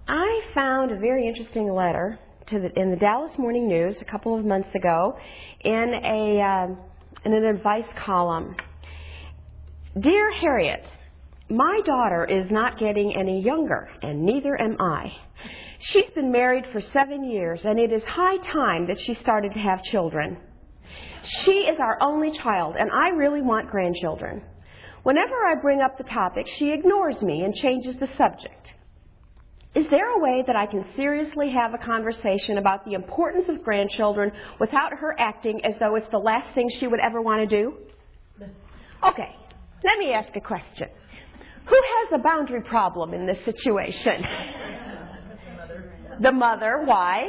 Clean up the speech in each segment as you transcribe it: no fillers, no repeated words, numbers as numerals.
I found a very interesting letter in the Dallas Morning News a couple of months ago in an advice column. Dear Harriet, my daughter is not getting any younger, and neither am I. She's been married for 7 years, and it is high time that she started to have children. She is our only child, and I really want grandchildren. Whenever I bring up the topic, she ignores me and changes the subject. Is there a way that I can seriously have a conversation about the importance of grandchildren without her acting as though it's the last thing she would ever want to do? Okay, let me ask a question. Who has a boundary problem in this situation? The mother. Why?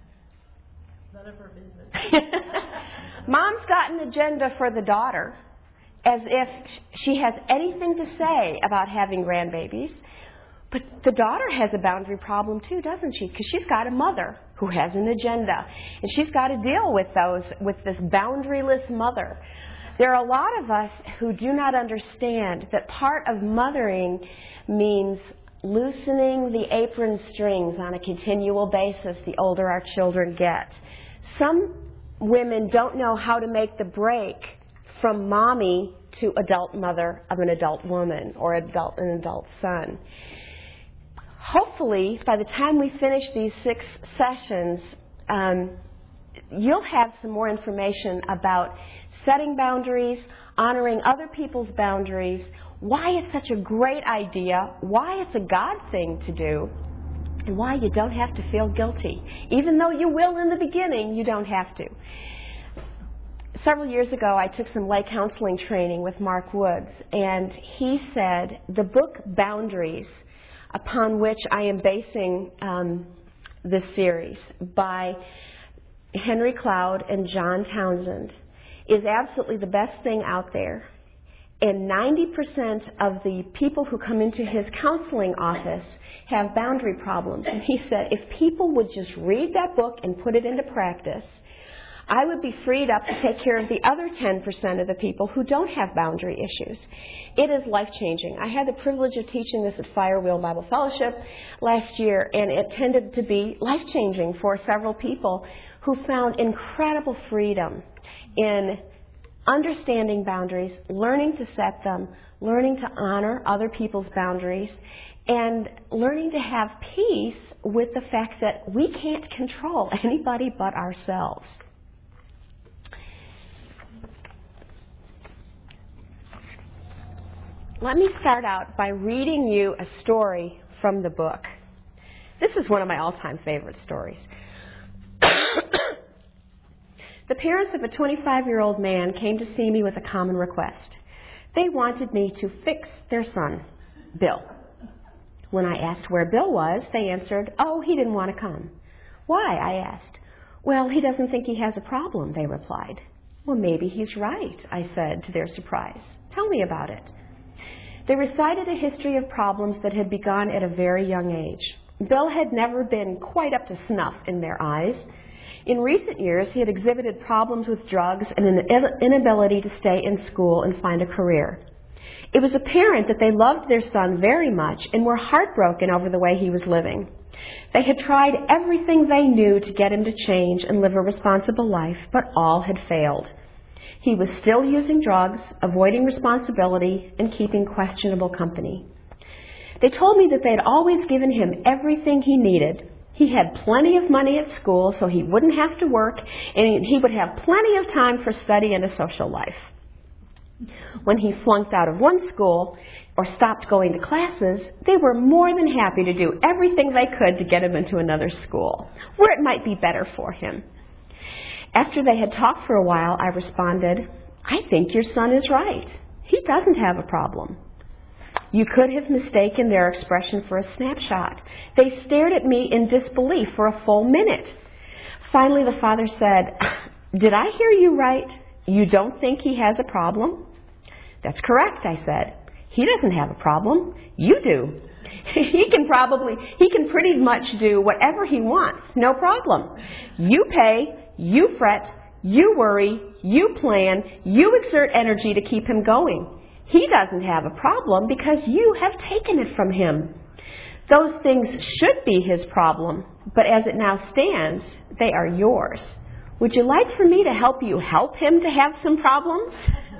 None of her business. Mom's got an agenda for the daughter, as if she has anything to say about having grandbabies. But the daughter has a boundary problem too, doesn't she? Because she's got a mother who has an agenda, and she's got to deal with this boundaryless mother. There are a lot of us who do not understand that part of mothering means loosening the apron strings on a continual basis the older our children get. Some women don't know how to make the break from mommy to adult mother of an adult woman or an adult son. Hopefully, by the time we finish these 6 sessions, you'll have some more information about setting boundaries, honoring other people's boundaries, why it's such a great idea, why it's a God thing to do, and why you don't have to feel guilty. Even though you will in the beginning, you don't have to. Several years ago, I took some lay counseling training with Mark Woods, and he said the book Boundaries, upon which I am basing this series, by Henry Cloud and John Townsend, is absolutely the best thing out there. And 90% of the people who come into his counseling office have boundary problems. And he said, if people would just read that book and put it into practice, I would be freed up to take care of the other 10% of the people who don't have boundary issues. It is life-changing. I had the privilege of teaching this at Firewheel Bible Fellowship last year, and it tended to be life-changing for several people who found incredible freedom in understanding boundaries, learning to set them, learning to honor other people's boundaries, and learning to have peace with the fact that we can't control anybody but ourselves. Let me start out by reading you a story from the book. This is one of my all-time favorite stories. The parents of a 25-year-old man came to see me with a common request. They wanted me to fix their son, Bill. When I asked where Bill was, they answered, "Oh, he didn't want to come." "Why?" I asked. "Well, he doesn't think he has a problem," they replied. "Well, maybe he's right," I said to their surprise. "Tell me about it." They recited a history of problems that had begun at a very young age. Bill had never been quite up to snuff in their eyes. In recent years, he had exhibited problems with drugs and an inability to stay in school and find a career. It was apparent that they loved their son very much and were heartbroken over the way he was living. They had tried everything they knew to get him to change and live a responsible life, but all had failed. He was still using drugs, avoiding responsibility, and keeping questionable company. They told me that they had always given him everything he needed. He had plenty of money at school, so he wouldn't have to work, and he would have plenty of time for study and a social life. When he flunked out of one school or stopped going to classes, they were more than happy to do everything they could to get him into another school, where it might be better for him. After they had talked for a while, I responded, "I think your son is right. He doesn't have a problem." You could have mistaken their expression for a snapshot. They stared at me in disbelief for a full minute. Finally, the father said, "Did I hear you right? You don't think he has a problem?" "That's correct," I said. "He doesn't have a problem. You do. He can pretty much do whatever he wants. No problem. You pay, you fret, you worry, you plan, you exert energy to keep him going. He doesn't have a problem because you have taken it from him." Those things should be his problem, but as it now stands, they are yours. Would you like for me to help you help him to have some problems?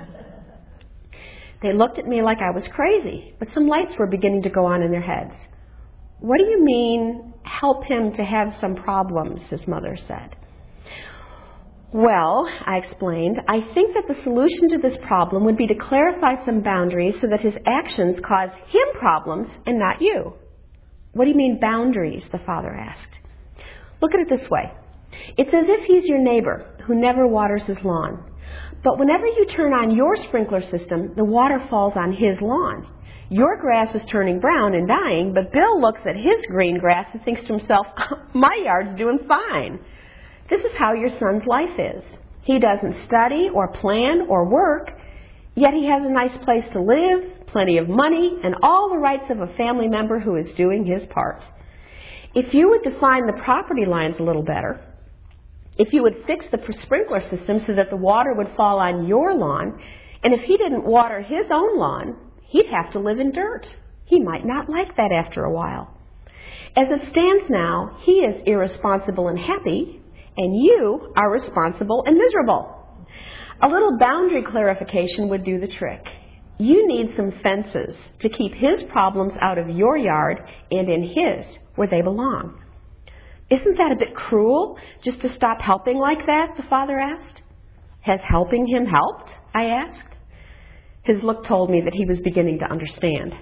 They looked at me like I was crazy, but some lights were beginning to go on in their heads. What do you mean, help him to have some problems, his mother said. Well, I explained, I think that the solution to this problem would be to clarify some boundaries so that his actions cause him problems and not you. What do you mean boundaries? The father asked. Look at it this way. It's as if he's your neighbor who never waters his lawn. But whenever you turn on your sprinkler system, the water falls on his lawn. Your grass is turning brown and dying, but Bill looks at his green grass and thinks to himself, my yard's doing fine. This is how your son's life is. He doesn't study or plan or work, yet he has a nice place to live, plenty of money, and all the rights of a family member who is doing his part. If you would define the property lines a little better, if you would fix the sprinkler system so that the water would fall on your lawn, and if he didn't water his own lawn, he'd have to live in dirt. He might not like that after a while. As it stands now, he is irresponsible and happy, and you are responsible and miserable. A little boundary clarification would do the trick. You need some fences to keep his problems out of your yard and in his, where they belong. Isn't that a bit cruel, just to stop helping like that? The father asked. Has helping him helped? I asked. His look told me that he was beginning to understand.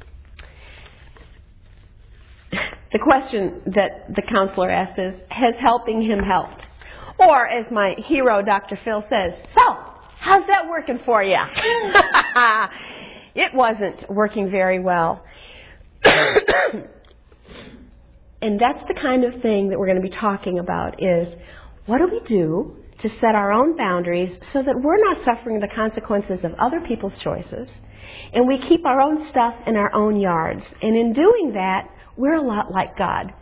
The question that the counselor asked is, has helping him helped? Or, as my hero, Dr. Phil, says, so, how's that working for you? It wasn't working very well. And that's the kind of thing that we're going to be talking about is, what do we do to set our own boundaries so that we're not suffering the consequences of other people's choices, and we keep our own stuff in our own yards. And in doing that, we're a lot like God.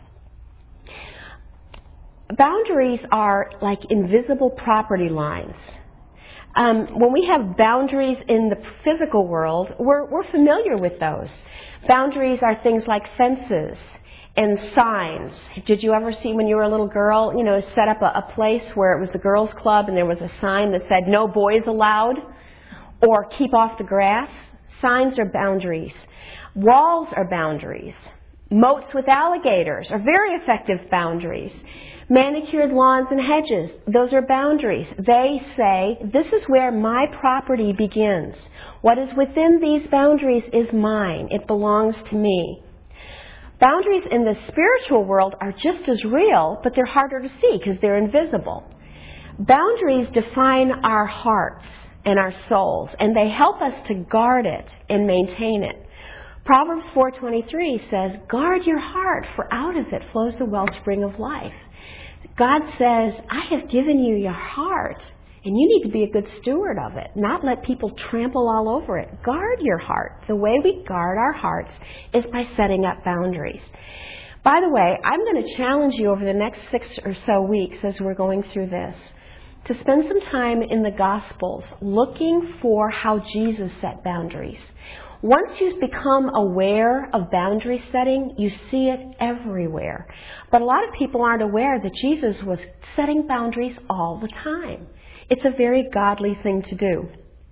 Boundaries are like invisible property lines. When we have boundaries in the physical world, we're familiar with those. Boundaries are things like fences and signs. Did you ever see when you were a little girl, set up a place where it was the girls' club and there was a sign that said no boys allowed or keep off the grass? Signs are boundaries. Walls are boundaries. Moats with alligators are very effective boundaries. Manicured lawns and hedges, those are boundaries. They say, this is where my property begins. What is within these boundaries is mine. It belongs to me. Boundaries in the spiritual world are just as real, but they're harder to see because they're invisible. Boundaries define our hearts and our souls, and they help us to guard it and maintain it. Proverbs 4:23 says, guard your heart, for out of it flows the wellspring of life. God says, I have given you your heart, and you need to be a good steward of it, not let people trample all over it. Guard your heart. The way we guard our hearts is by setting up boundaries. By the way, I'm going to challenge you over the next 6 or so weeks as we're going through this to spend some time in the Gospels looking for how Jesus set boundaries. Once you become aware of boundary setting, you see it everywhere. But a lot of people aren't aware that Jesus was setting boundaries all the time. It's a very godly thing to do.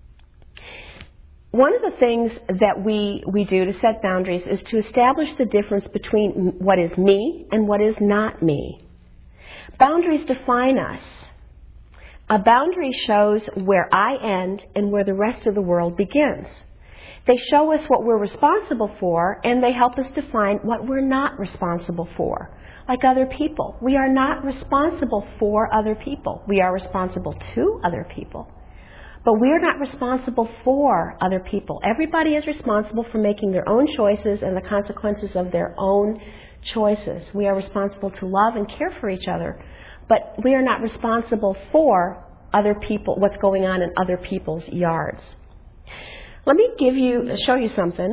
One of the things that we do to set boundaries is to establish the difference between what is me and what is not me. Boundaries define us. A boundary shows where I end and where the rest of the world begins. They show us what we're responsible for, and they help us define what we're not responsible for. Like other people. We are not responsible for other people. We are responsible to other people. But we are not responsible for other people. Everybody is responsible for making their own choices and the consequences of their own choices. We are responsible to love and care for each other. But we are not responsible for other people, what's going on in other people's yards. Let me show you something.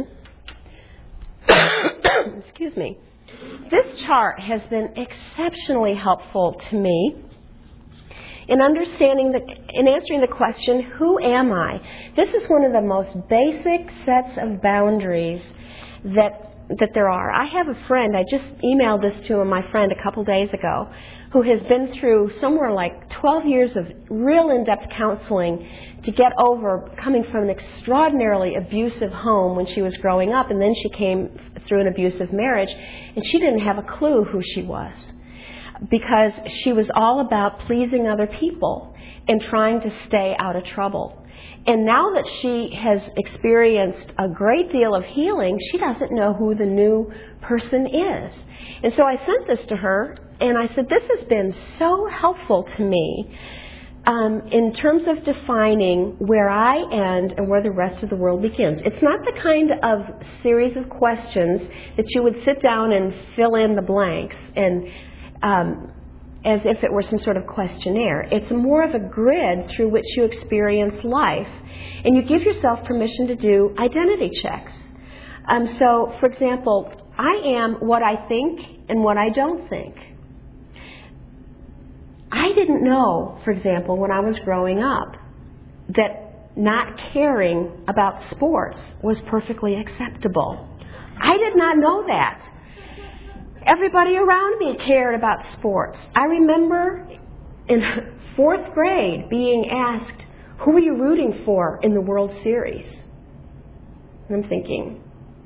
Excuse me. This chart has been exceptionally helpful to me in answering the question, who am I? This is one of the most basic sets of boundaries that that there are. I have a friend, I just emailed this to my friend a couple days ago, who has been through somewhere like 12 years of real in-depth counseling to get over coming from an extraordinarily abusive home when she was growing up, and then she came through an abusive marriage, and she didn't have a clue who she was, because she was all about pleasing other people and trying to stay out of trouble. And now that she has experienced a great deal of healing, she doesn't know who the new person is. And so I sent this to her, and I said, this has been so helpful to me in terms of defining where I end and where the rest of the world begins. It's not the kind of series of questions that you would sit down and fill in the blanks and as if it were some sort of questionnaire. It's more of a grid through which you experience life, and you give yourself permission to do identity checks. So, for example, I am what I think and what I don't think. I didn't know, for example, when I was growing up, that not caring about sports was perfectly acceptable. I did not know that. Everybody around me cared about sports. I remember in 4th grade being asked, who are you rooting for in the World Series? And I'm thinking,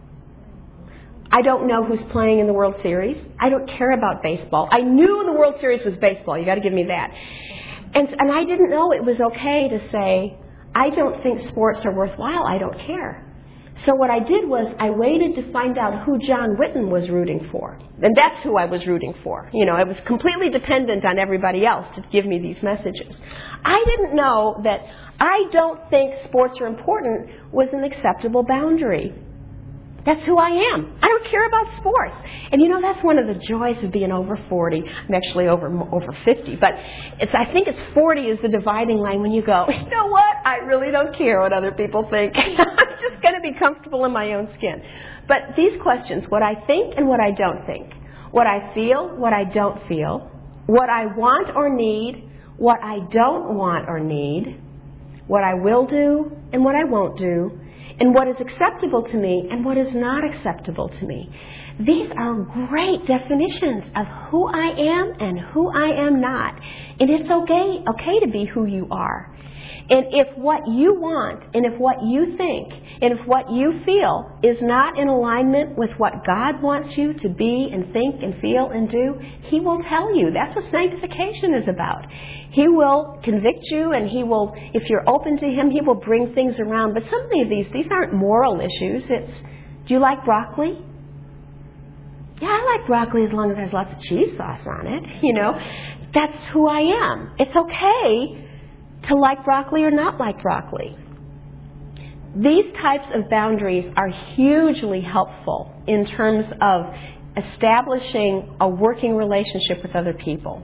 I don't know who's playing in the World Series. I don't care about baseball. I knew the World Series was baseball. You got to give me that. And I didn't know it was okay to say, I don't think sports are worthwhile. I don't care. So what I did was I waited to find out who John Witten was rooting for. And that's who I was rooting for. You know, I was completely dependent on everybody else to give me these messages. I didn't know that I don't think sports are important was an acceptable boundary. That's who I am. I don't care about sports. And you know, that's one of the joys of being over 40. I'm actually over 50. But I think it's 40 is the dividing line when you go, you know what? I really don't care what other people think. I'm just going to be comfortable in my own skin. But these questions, what I think and what I don't think, what I feel, what I don't feel, what I want or need, what I don't want or need, what I will do and what I won't do, and what is acceptable to me and what is not acceptable to me. These are great definitions of who I am and who I am not. And it's okay to be who you are. And if what you want and if what you think and if what you feel is not in alignment with what God wants you to be and think and feel and do, He will tell you. That's what sanctification is about. He will convict you, and He will, if you're open to Him, He will bring things around. But some of these aren't moral issues. It's, do you like broccoli? Yeah, I like broccoli as long as there's lots of cheese sauce on it. You know, that's who I am. It's okay to like broccoli or not like broccoli. These types of boundaries are hugely helpful in terms of establishing a working relationship with other people.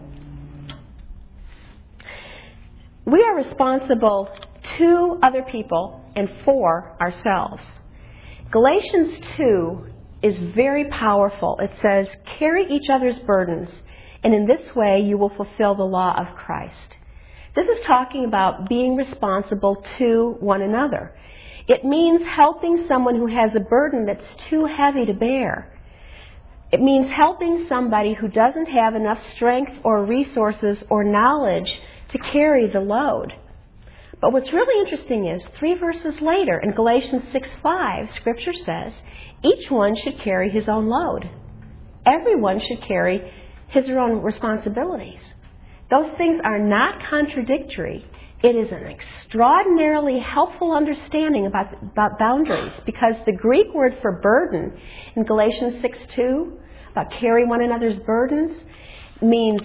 We are responsible to other people and for ourselves. Galatians 2 is very powerful. It says, carry each other's burdens, and in this way you will fulfill the law of Christ. This is talking about being responsible to one another. It means helping someone who has a burden that's too heavy to bear. It means helping somebody who doesn't have enough strength or resources or knowledge to carry the load. But what's really interesting is 3 verses later in Galatians 6:5, Scripture says, each one should carry his own load. Everyone should carry his or own responsibilities. Those things are not contradictory. It is an extraordinarily helpful understanding about boundaries, because the Greek word for burden in Galatians 6:2, about carry one another's burdens, means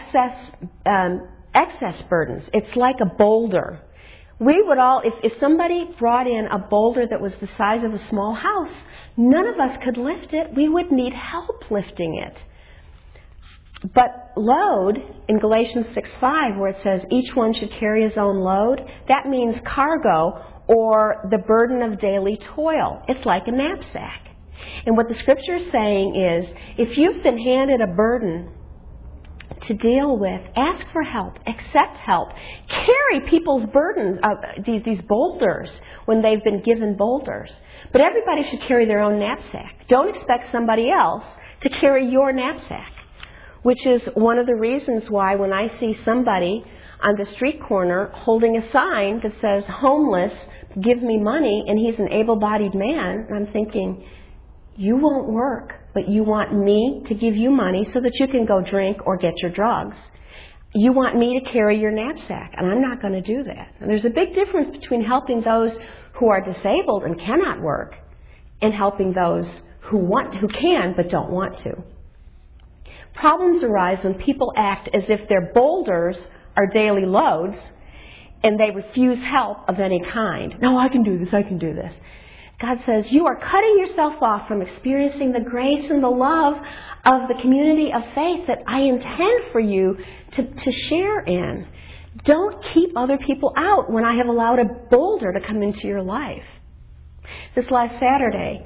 excess burdens. It's like a boulder. We would all, if somebody brought in a boulder that was the size of a small house, none of us could lift it. We would need help lifting it. But load, in Galatians 6:5, where it says each one should carry his own load, that means cargo or the burden of daily toil. It's like a knapsack. And what the Scripture is saying is, if you've been handed a burden to deal with. Ask for help. Accept help. Carry people's burdens, these boulders, when they've been given boulders. But everybody should carry their own knapsack. Don't expect somebody else to carry your knapsack, which is one of the reasons why when I see somebody on the street corner holding a sign that says, homeless, give me money, and he's an able-bodied man, I'm thinking, you won't work, but you want me to give you money so that you can go drink or get your drugs. You want me to carry your knapsack, and I'm not going to do that. And there's a big difference between helping those who are disabled and cannot work and helping those who can but don't want to. Problems arise when people act as if their boulders are daily loads and they refuse help of any kind. No, I can do this, I can do this. God says, you are cutting yourself off from experiencing the grace and the love of the community of faith that I intend for you to share in. Don't keep other people out when I have allowed a boulder to come into your life. This last Saturday,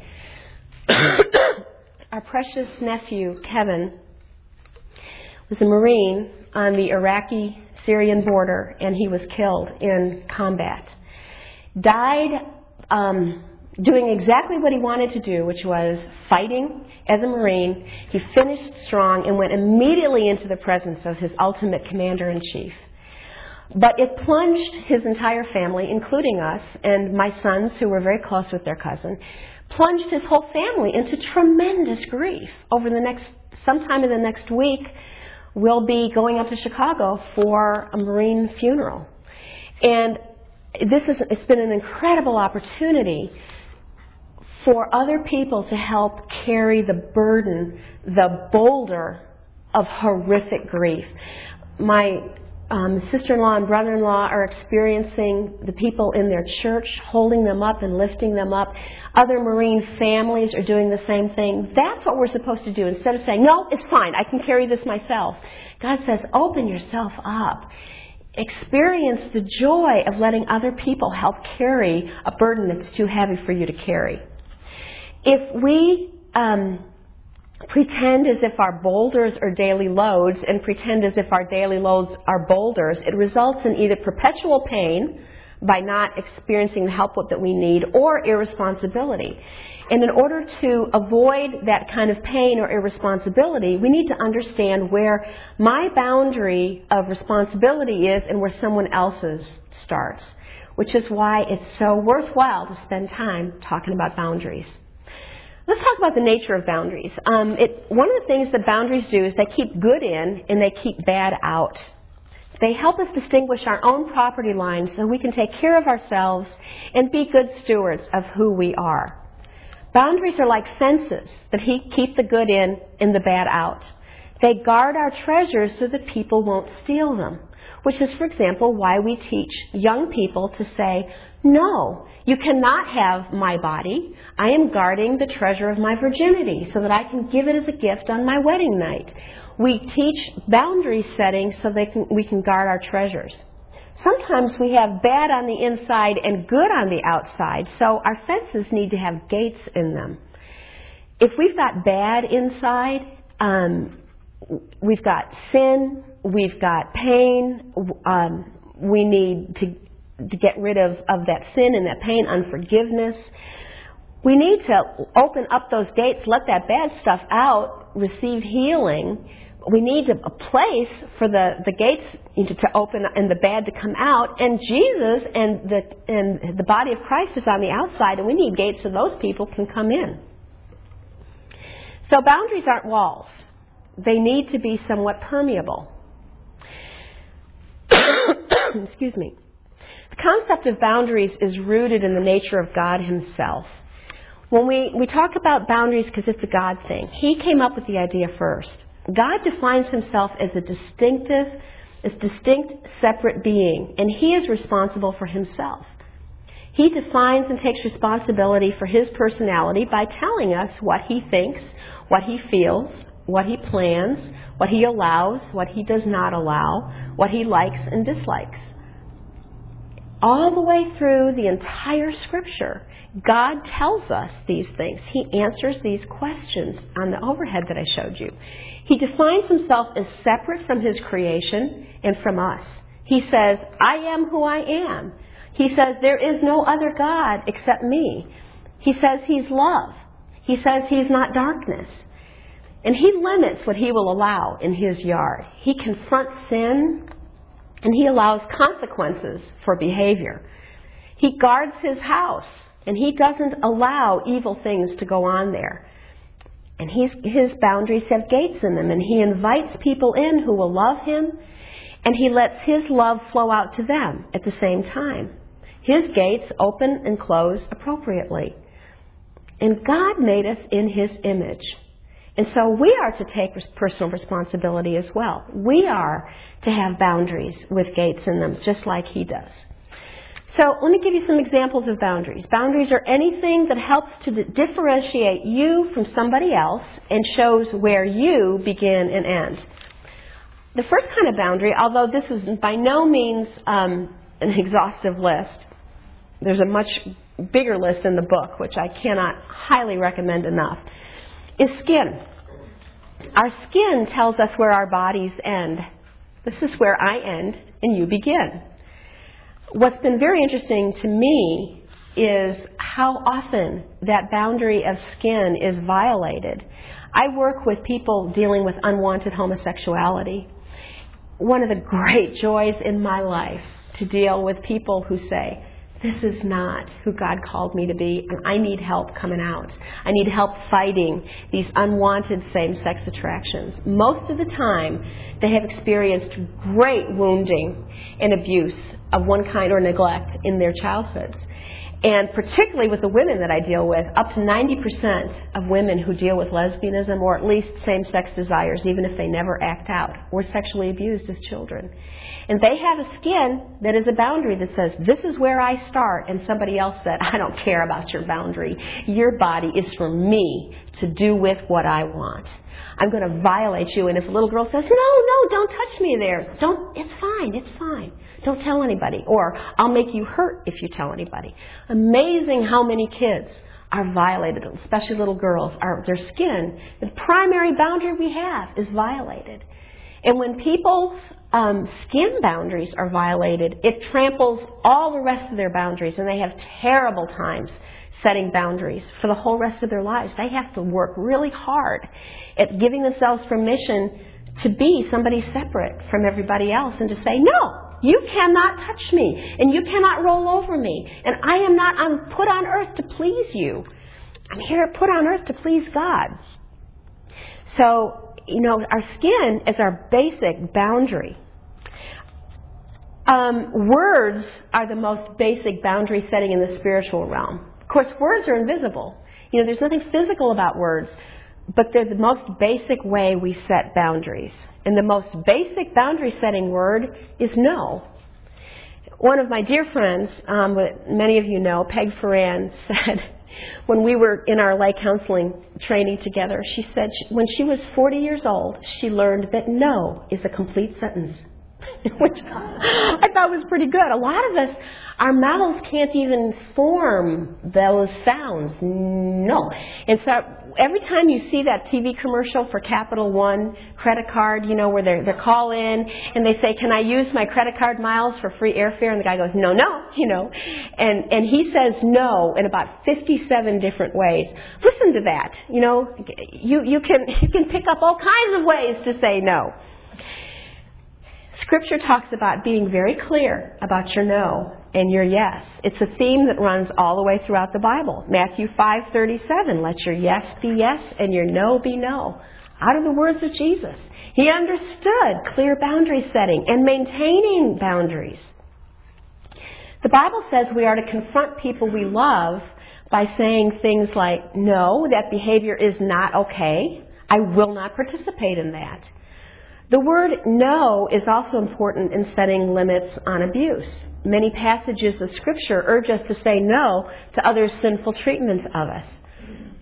our precious nephew, Kevin, was a Marine on the Iraqi-Syrian border, and he was killed in combat. Died doing exactly what he wanted to do, which was fighting as a Marine. He finished strong and went immediately into the presence of his ultimate commander-in-chief. But it plunged his entire family, including us and my sons, who were very close with their cousin, plunged his whole family into tremendous grief. Sometime in the next week, we'll be going up to Chicago for a Marine funeral. And it's been an incredible opportunity for other people to help carry the burden, the boulder of horrific grief. My sister-in-law and brother-in-law are experiencing the people in their church, holding them up and lifting them up. Other Marine families are doing the same thing. That's what we're supposed to do. Instead of saying, no, it's fine, I can carry this myself. God says, open yourself up. Experience the joy of letting other people help carry a burden that's too heavy for you to carry. If we pretend as if our boulders are daily loads and pretend as if our daily loads are boulders, it results in either perpetual pain by not experiencing the help that we need, or irresponsibility. And in order to avoid that kind of pain or irresponsibility, we need to understand where my boundary of responsibility is and where someone else's starts, which is why it's so worthwhile to spend time talking about boundaries. Let's talk about the nature of boundaries. One of the things that boundaries do is they keep good in and they keep bad out. They help us distinguish our own property lines so we can take care of ourselves and be good stewards of who we are. Boundaries are like fences that keep the good in and the bad out. They guard our treasures so that people won't steal them, which is, for example, why we teach young people to say, no, you cannot have my body. I am guarding the treasure of my virginity so that I can give it as a gift on my wedding night. We teach boundary setting so we can guard our treasures. Sometimes we have bad on the inside and good on the outside, so our fences need to have gates in them. If we've got bad inside, we've got sin, we've got pain, we need to get rid of that sin and that pain, unforgiveness. We need to open up those gates, let that bad stuff out, receive healing. We need a place for the gates to open and the bad to come out. And Jesus and the body of Christ is on the outside, and we need gates so those people can come in. So boundaries aren't walls. They need to be somewhat permeable. Excuse me. The concept of boundaries is rooted in the nature of God Himself. When we talk about boundaries because it's a God thing, He came up with the idea first. God defines Himself as a distinct, separate being, and He is responsible for Himself. He defines and takes responsibility for His personality by telling us what He thinks, what He feels, what He plans, what He allows, what He does not allow, what He likes and dislikes. all the way through the entire Scripture, God tells us these things. He answers these questions on the overhead that I showed you. He defines himself as separate from his creation and from us. He says, I am who I am. He says, there is no other God except me. He says he's love. He says he's not darkness. And he limits what he will allow in his yard. He confronts sin, and he allows consequences for behavior. He guards his house, and he doesn't allow evil things to go on there. And his boundaries have gates in them, and he invites people in who will love him, and he lets his love flow out to them at the same time. His gates open and close appropriately. And God made us in his image. And so we are to take personal responsibility as well. We are to have boundaries with gates in them, just like he does. So let me give you some examples of boundaries. Boundaries are anything that helps to differentiate you from somebody else and shows where you begin and end. The first kind of boundary, although this is by no means an exhaustive list, there's a much bigger list in the book, which I cannot highly recommend enough, is skin. Our skin tells us where our bodies end. This is where I end and you begin. What's been very interesting to me is how often that boundary of skin is violated. I work with people dealing with unwanted homosexuality. One of the great joys in my life to deal with people who say, this is not who God called me to be, and I need help coming out. I need help fighting these unwanted same-sex attractions. Most of the time, they have experienced great wounding and abuse of one kind or neglect in their childhoods. And particularly with the women that I deal with, up to 90% of women who deal with lesbianism or at least same-sex desires, even if they never act out, were sexually abused as children. And they have a skin that is a boundary that says, this is where I start. And somebody else said, I don't care about your boundary. Your body is for me to do with what I want. I'm going to violate you. And if a little girl says, no, don't touch me there. It's fine. Don't tell anybody. Or I'll make you hurt if you tell anybody. Amazing how many kids are violated, especially little girls. Their skin, the primary boundary we have, is violated. And when people's skin boundaries are violated, it tramples all the rest of their boundaries, and they have terrible times setting boundaries for the whole rest of their lives. They have to work really hard at giving themselves permission to be somebody separate from everybody else and to say, no, you cannot touch me, and you cannot roll over me, and I'm put on earth to please you. I'm here put on earth to please God. So, our skin is our basic boundary. Words are the most basic boundary setting in the spiritual realm. Of course, words are invisible. There's nothing physical about words, but they're the most basic way we set boundaries. And the most basic boundary setting word is no. One of my dear friends, many of you know, Peg Ferran, said, when we were in our lay counseling training together, she said when she was 40 years old, she learned that no is a complete sentence, which I thought was pretty good. A lot of us, our mouths can't even form those sounds, no. And so every time you see that TV commercial for Capital One credit card, where they call in and they say, can I use my credit card miles for free airfare? And the guy goes, no, and he says no in about 57 different ways. Listen to that. You can pick up all kinds of ways to say no. Scripture talks about being very clear about your no and your yes. It's a theme that runs all the way throughout the Bible. Matthew 5:37, let your yes be yes and your no be no. Out of the words of Jesus. He understood clear boundary setting and maintaining boundaries. The Bible says we are to confront people we love by saying things like, no, that behavior is not okay. I will not participate in that. The word no is also important in setting limits on abuse. Many passages of Scripture urge us to say no to others' sinful treatments of us.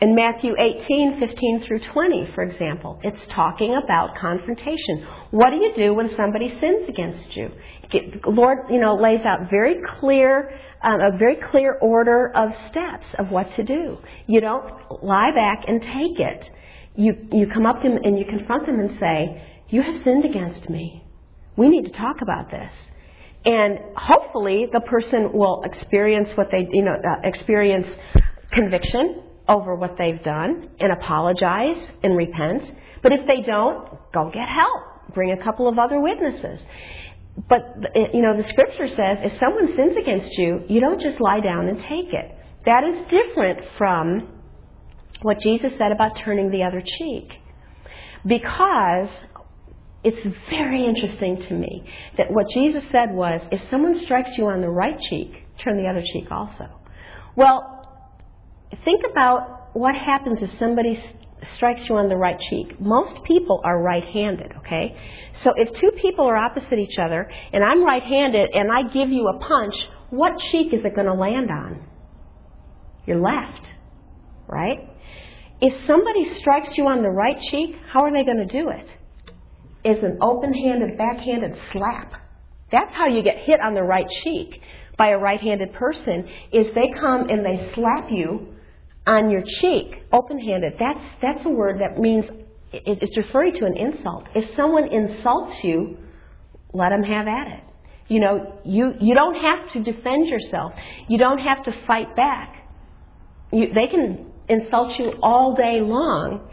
In Matthew 18:15 through 20, for example, it's talking about confrontation. What do you do when somebody sins against you? The Lord, lays out a very clear order of steps of what to do. You don't lie back and take it. You come up to them and you confront them and say, "You have sinned against me. We need to talk about this." And hopefully the person will experience experience conviction over what they've done and apologize and repent. But if they don't, go get help. Bring a couple of other witnesses. But, the Scripture says if someone sins against you, you don't just lie down and take it. That is different from what Jesus said about turning the other cheek. Because it's very interesting to me that what Jesus said was, if someone strikes you on the right cheek, turn the other cheek also. Well, think about what happens if somebody strikes you on the right cheek. Most people are right-handed, okay? So if two people are opposite each other, and I'm right-handed, and I give you a punch, what cheek is it going to land on? Your left, right? If somebody strikes you on the right cheek, how are they going to do it? It's an open-handed, backhanded slap. That's how you get hit on the right cheek by a right-handed person, is they come and they slap you on your cheek, open-handed. That's a word that means it's referring to an insult. If someone insults you, let them have at it. You don't have to defend yourself. You don't have to fight back. They can insult you all day long.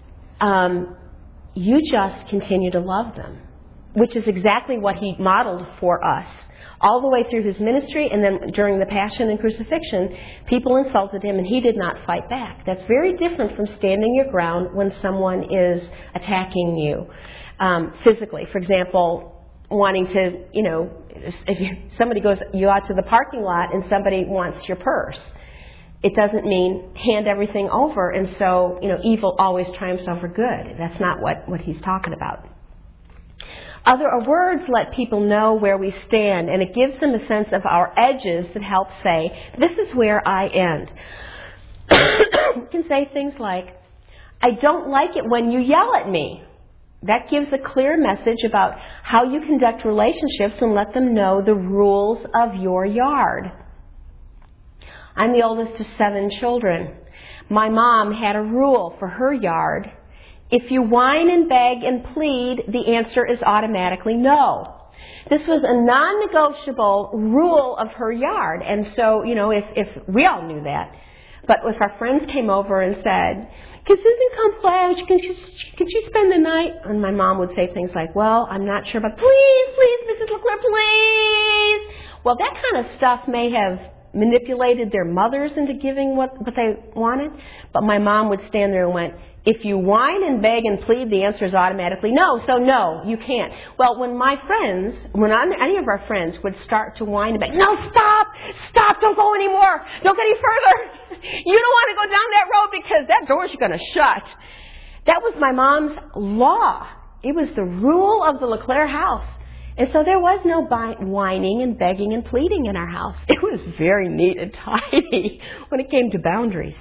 You just continue to love them, which is exactly what he modeled for us. All the way through his ministry, and then during the Passion and Crucifixion, people insulted him and he did not fight back. That's very different from standing your ground when someone is attacking you physically. For example, wanting to, if somebody goes, you out to the parking lot and somebody wants your purse. It doesn't mean hand everything over, and so, evil always triumphs over good. That's not what he's talking about. Other words let people know where we stand, and it gives them a sense of our edges that help say, this is where I end. You can say things like, I don't like it when you yell at me. That gives a clear message about how you conduct relationships and let them know the rules of your yard. I'm the oldest of 7 children. My mom had a rule for her yard. If you whine and beg and plead, the answer is automatically no. This was a non-negotiable rule of her yard. And so, if we all knew that. But if our friends came over and said, can Susan come play? Can she spend the night? And my mom would say things like, well, I'm not sure, but please, Mrs. LeClaire, please. Well, that kind of stuff may have manipulated their mothers into giving what they wanted. But my mom would stand there and went, if you whine and beg and plead, the answer is automatically no, so no, you can't. Well, when any of our friends would start to whine and beg, no, stop, don't go anymore, don't go any further. You don't want to go down that road because that door's going to shut. That was my mom's law. It was the rule of the LeClaire house. And so there was no whining and begging and pleading in our house. It was very neat and tidy when it came to boundaries.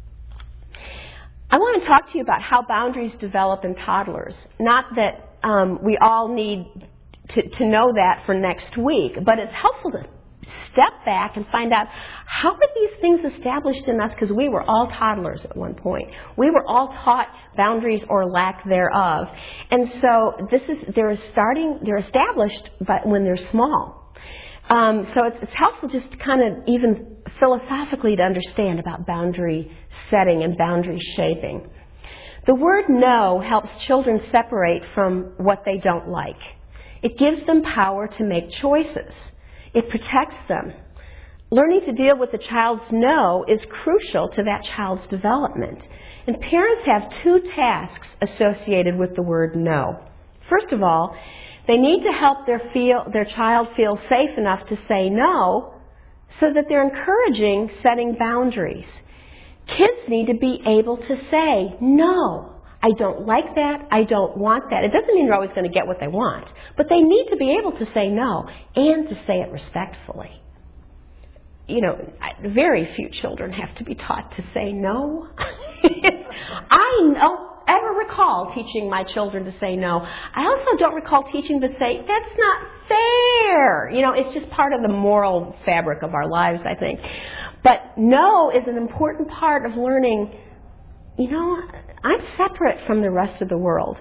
I want to talk to you about how boundaries develop in toddlers. Not that we all need to know that for next week, but it's helpful to step back and find out how are these things established in us, because we were all toddlers at one point. We were all taught boundaries or lack thereof. And so they're established when they're small. So it's helpful just to kind of even philosophically to understand about boundary setting and boundary shaping. The word no helps children separate from what they don't like. It gives them power to make choices. It protects them. Learning to deal with the child's no is crucial to that child's development. And parents have 2 tasks associated with the word no. First of all, they need to help their child feel safe enough to say no so that they're encouraging setting boundaries. Kids need to be able to say, no, I don't like that, I don't want that. It doesn't mean they're always going to get what they want, but they need to be able to say no and to say it respectfully. very few children have to be taught to say no. I don't ever recall teaching my children to say no. I also don't recall teaching to say, that's not fair. It's just part of the moral fabric of our lives, I think. But no is an important part of learning, I'm separate from the rest of the world.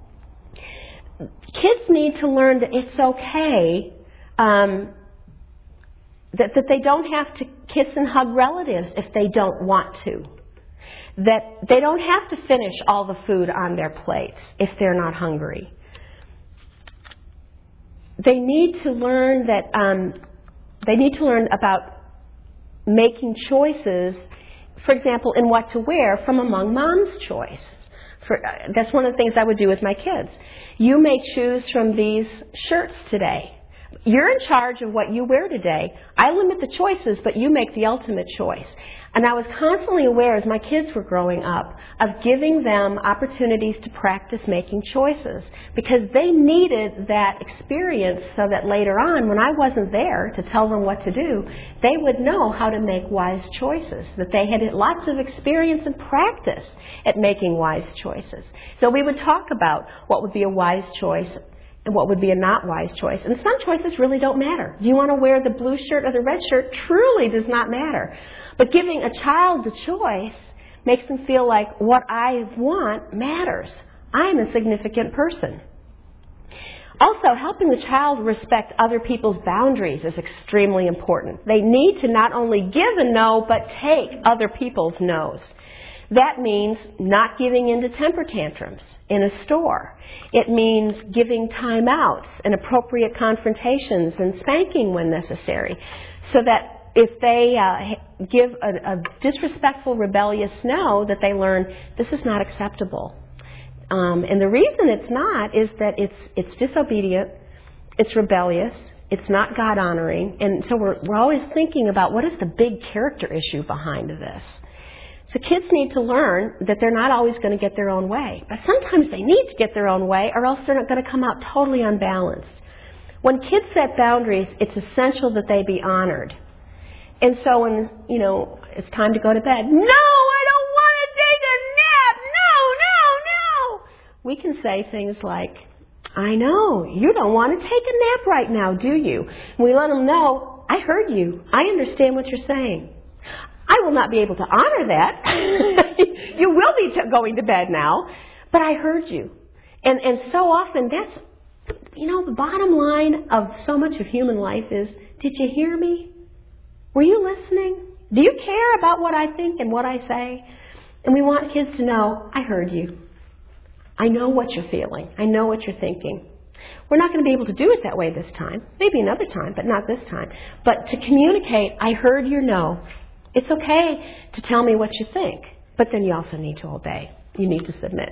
Kids need to learn that it's okay, that they don't have to kiss and hug relatives if they don't want to. That they don't have to finish all the food on their plates if they're not hungry. They need to learn about making choices, for example, in what to wear from among mom's choice. That's one of the things I would do with my kids. You may choose from these shirts today. You're in charge of what you wear today. I limit the choices, but you make the ultimate choice. And I was constantly aware as my kids were growing up of giving them opportunities to practice making choices because they needed that experience so that later on, when I wasn't there to tell them what to do, they would know how to make wise choices, that they had lots of experience and practice at making wise choices. So we would talk about what would be a wise choice and what would be a not wise choice. And some choices really don't matter. Do you want to wear the blue shirt or the red shirt? Truly does not matter. But giving a child the choice makes them feel like what I want matters. I'm a significant person. Also, helping the child respect other people's boundaries is extremely important. They need to not only give a no, but take other people's no's. That means not giving in to temper tantrums in a store. It means giving timeouts and appropriate confrontations and spanking when necessary, so that if they give a disrespectful, rebellious no, that they learn this is not acceptable. And the reason it's not is that it's disobedient, it's rebellious, it's not God-honoring, and so we're always thinking about what is the big character issue behind this. So kids need to learn that they're not always going to get their own way. But sometimes they need to get their own way or else they're not going to come out totally unbalanced. When kids set boundaries, it's essential that they be honored. And so when, it's time to go to bed, no, I don't want to take a nap. No. We can say things like, I know, you don't want to take a nap right now, do you? And we let them know, I heard you. I understand what you're saying. I will not be able to honor that. You will be going to bed now, but I heard you. And so often that's, the bottom line of so much of human life is, did you hear me? Were you listening? Do you care about what I think and what I say? And we want kids to know, I heard you. I know what you're feeling. I know what you're thinking. We're not going to be able to do it that way this time. Maybe another time, but not this time. But to communicate, I heard your no. It's okay to tell me what you think, but then you also need to obey. You need to submit.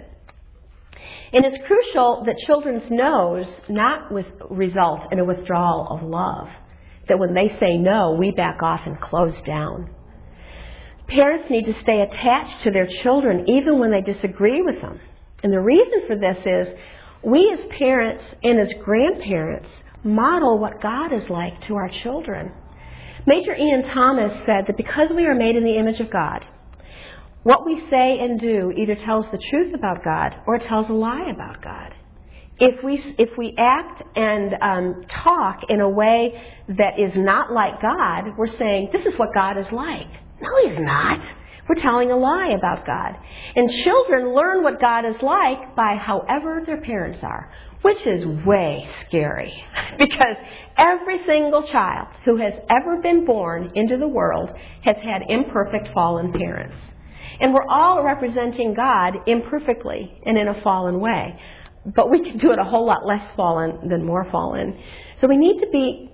And it's crucial that children's no's not result in a withdrawal of love. That when they say no, we back off and close down. Parents need to stay attached to their children even when they disagree with them. And the reason for this is we as parents and as grandparents model what God is like to our children. Major Ian Thomas said that because we are made in the image of God, what we say and do either tells the truth about God or it tells a lie about God. If we act and talk in a way that is not like God, we're saying, this is what God is like. No, He's not. We're telling a lie about God. And children learn what God is like by however their parents are, which is way scary. Because every single child who has ever been born into the world has had imperfect, fallen parents. And we're all representing God imperfectly and in a fallen way. But we can do it a whole lot less fallen than more fallen. So we need to be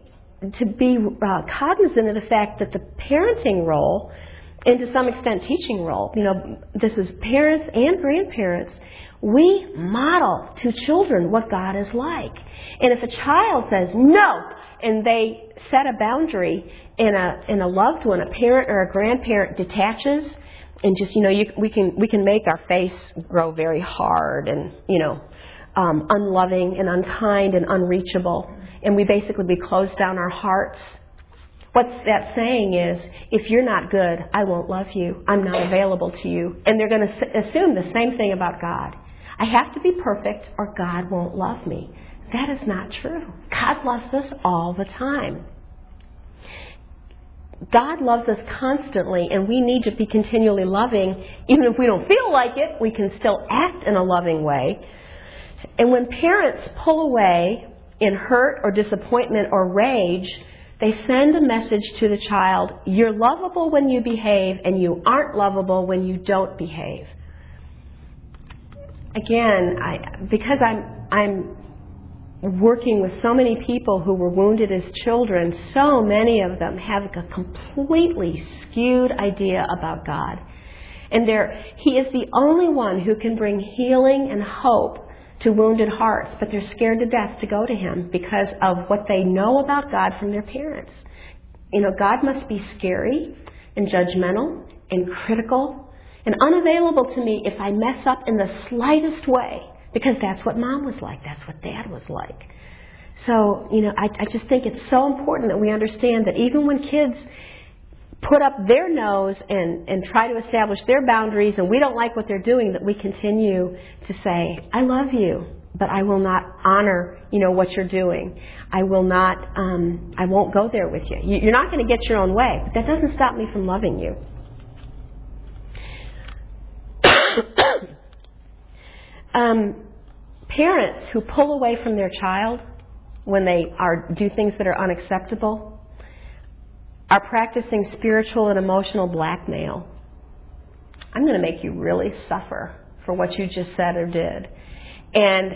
cognizant of the fact that the parenting role, and to some extent teaching role, this is parents and grandparents, we model to children what God is like. And if a child says no, and they set a boundary, and a loved one, a parent or a grandparent detaches, and just, we can make our face grow very hard and, unloving and unkind and unreachable. And we close down our hearts. What that's saying is, if you're not good, I won't love you. I'm not available to you. And they're going to assume the same thing about God. I have to be perfect or God won't love me. That is not true. God loves us all the time. God loves us constantly, and we need to be continually loving. Even if we don't feel like it, we can still act in a loving way. And when parents pull away in hurt or disappointment or rage, they send a message to the child, you're lovable when you behave, and you aren't lovable when you don't behave. Again, because I'm working with so many people who were wounded as children, so many of them have a completely skewed idea about God. And He is the only one who can bring healing and hope to wounded hearts, but they're scared to death to go to Him because of what they know about God from their parents. You know, God must be scary and judgmental and critical and unavailable to me if I mess up in the slightest way, because that's what Mom was like. That's what Dad was like. So, you know, I just think it's so important that we understand that even when kids put up their nose and try to establish their boundaries and we don't like what they're doing, that we continue to say, I love you, but I will not honor, you know, what you're doing. I will not, I won't go there with you. You're not going to get your own way, but that doesn't stop me from loving you. Parents who pull away from their child when they do things that are unacceptable are practicing spiritual and emotional blackmail. I'm going to make you really suffer for what you just said or did. And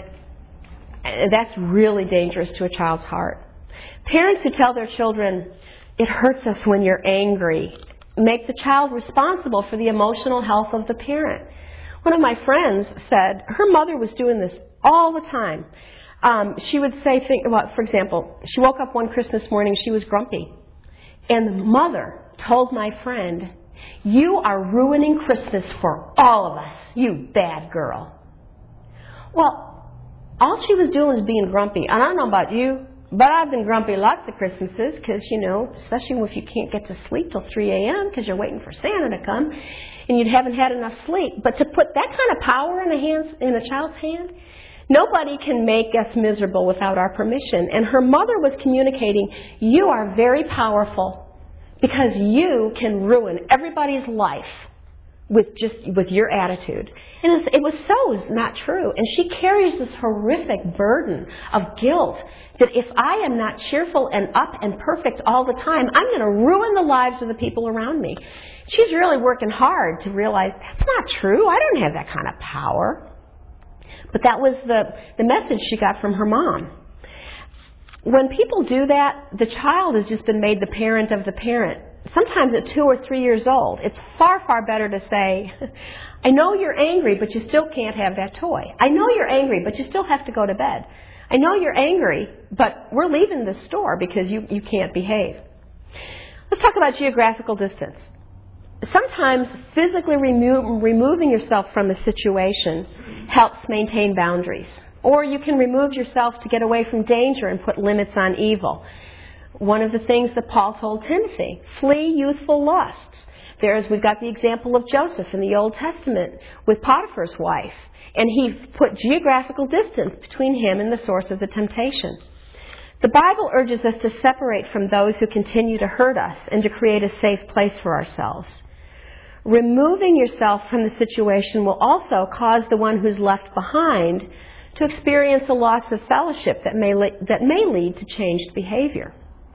that's really dangerous to a child's heart. Parents who tell their children, it hurts us when you're angry, make the child responsible for the emotional health of the parent. One of my friends said her mother was doing this all the time. She would say, for example, she woke up one Christmas morning, she was grumpy. And the mother told my friend, you are ruining Christmas for all of us, you bad girl. Well, all she was doing was being grumpy. And I don't know about you, but I've been grumpy lots of Christmases because, you know, especially if you can't get to sleep till 3 a.m. because you're waiting for Santa to come and you haven't had enough sleep. But to put that kind of power in a child's hand, nobody can make us miserable without our permission. And her mother was communicating, you are very powerful because you can ruin everybody's life with your attitude. And it was so not true. And she carries this horrific burden of guilt that if I am not cheerful and up and perfect all the time, I'm going to ruin the lives of the people around me. She's really working hard to realize that's not true. I don't have that kind of power. But that was the message she got from her mom. When people do that, the child has just been made the parent of the parent. Sometimes at 2 or 3 years old. It's far, far better to say, I know you're angry, but you still can't have that toy. I know you're angry, but you still have to go to bed. I know you're angry, but we're leaving the store because you can't behave. Let's talk about geographical distance. Sometimes physically removing yourself from a situation helps maintain boundaries. Or you can remove yourself to get away from danger and put limits on evil. One of the things that Paul told Timothy, flee youthful lusts. We've got the example of Joseph in the Old Testament with Potiphar's wife. And he put geographical distance between him and the source of the temptation. The Bible urges us to separate from those who continue to hurt us and to create a safe place for ourselves. Removing yourself from the situation will also cause the one who's left behind to experience a loss of fellowship that may lead to changed behavior.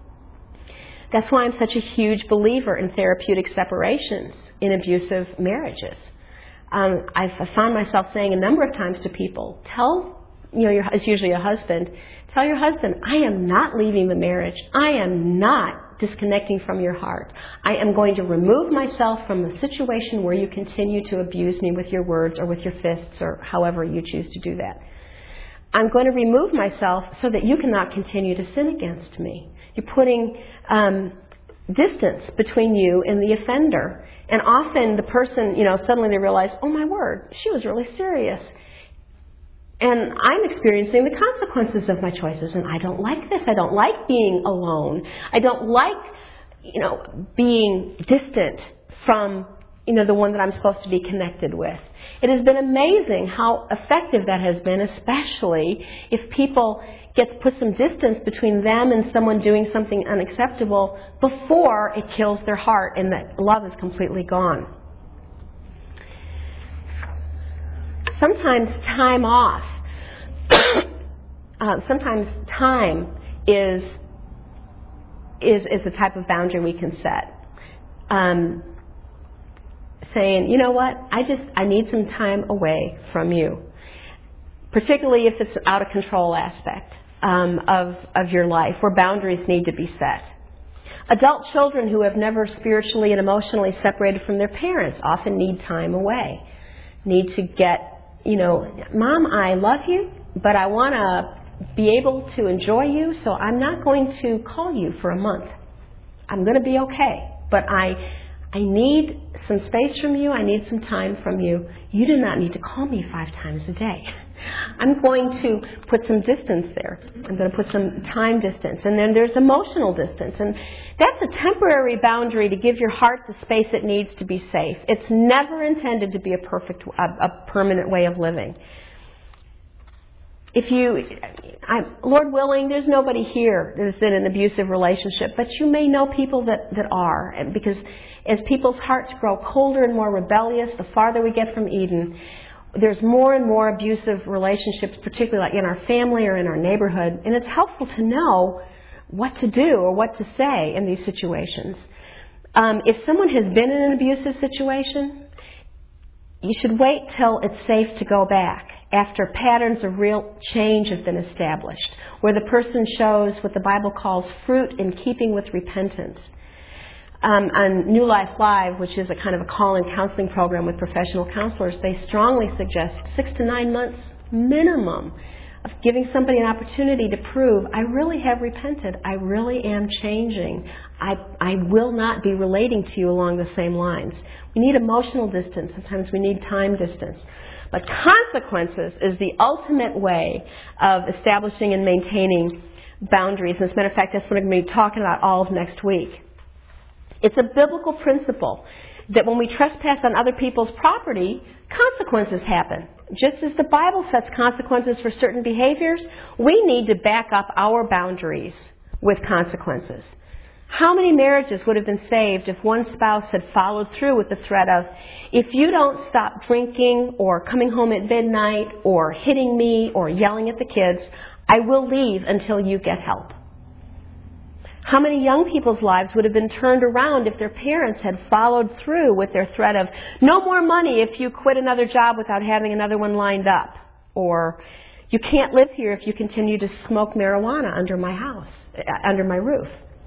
That's why I'm such a huge believer in therapeutic separations in abusive marriages. I've found myself saying a number of times to people, it's usually a husband, tell your husband, I am not leaving the marriage. I am not disconnecting from your heart. I am going to remove myself from the situation where you continue to abuse me with your words or with your fists or however you choose to do that. I'm going to remove myself so that you cannot continue to sin against me. You're putting distance between you and the offender. And often the person, suddenly they realize, oh my word, she was really serious. And I'm experiencing the consequences of my choices, and I don't like this. I don't like being alone. I don't like being distant from, the one that I'm supposed to be connected with. It has been amazing how effective that has been, especially if people get to put some distance between them and someone doing something unacceptable before it kills their heart and that love is completely gone. Sometimes time off. Sometimes time is the type of boundary we can set. Saying, you know what, I need some time away from you. Particularly if it's an out of control aspect of your life where boundaries need to be set. Adult children who have never spiritually and emotionally separated from their parents often need time away. Need to get, Mom, I love you, but I want to be able to enjoy you, so I'm not going to call you for a month. I'm going to be okay, but I need some space from you. I need some time from you. You do not need to call me 5 times a day. I'm going to put some distance there. I'm going to put some time distance. And then there's emotional distance. And that's a temporary boundary to give your heart the space it needs to be safe. It's never intended to be a permanent way of living. Lord willing, there's nobody here that is in an abusive relationship, but you may know people that are. And because as people's hearts grow colder and more rebellious, the farther we get from Eden, there's more and more abusive relationships, particularly like in our family or in our neighborhood. And it's helpful to know what to do or what to say in these situations. If someone has been in an abusive situation, you should wait till it's safe to go back after patterns of real change have been established, where the person shows what the Bible calls fruit in keeping with repentance. On New Life Live, which is a kind of a call-in counseling program with professional counselors, they strongly suggest 6 to 9 months minimum of giving somebody an opportunity to prove, I really have repented. I really am changing. I will not be relating to you along the same lines. We need emotional distance. Sometimes we need time distance. But consequences is the ultimate way of establishing and maintaining boundaries. As a matter of fact, that's what I'm going to be talking about all of next week. It's a biblical principle that when we trespass on other people's property, consequences happen. Just as the Bible sets consequences for certain behaviors, we need to back up our boundaries with consequences. How many marriages would have been saved if one spouse had followed through with the threat of, if you don't stop drinking or coming home at midnight or hitting me or yelling at the kids, I will leave until you get help? How many young people's lives would have been turned around if their parents had followed through with their threat of, no more money if you quit another job without having another one lined up? Or, you can't live here if you continue to smoke marijuana under my house, under my roof.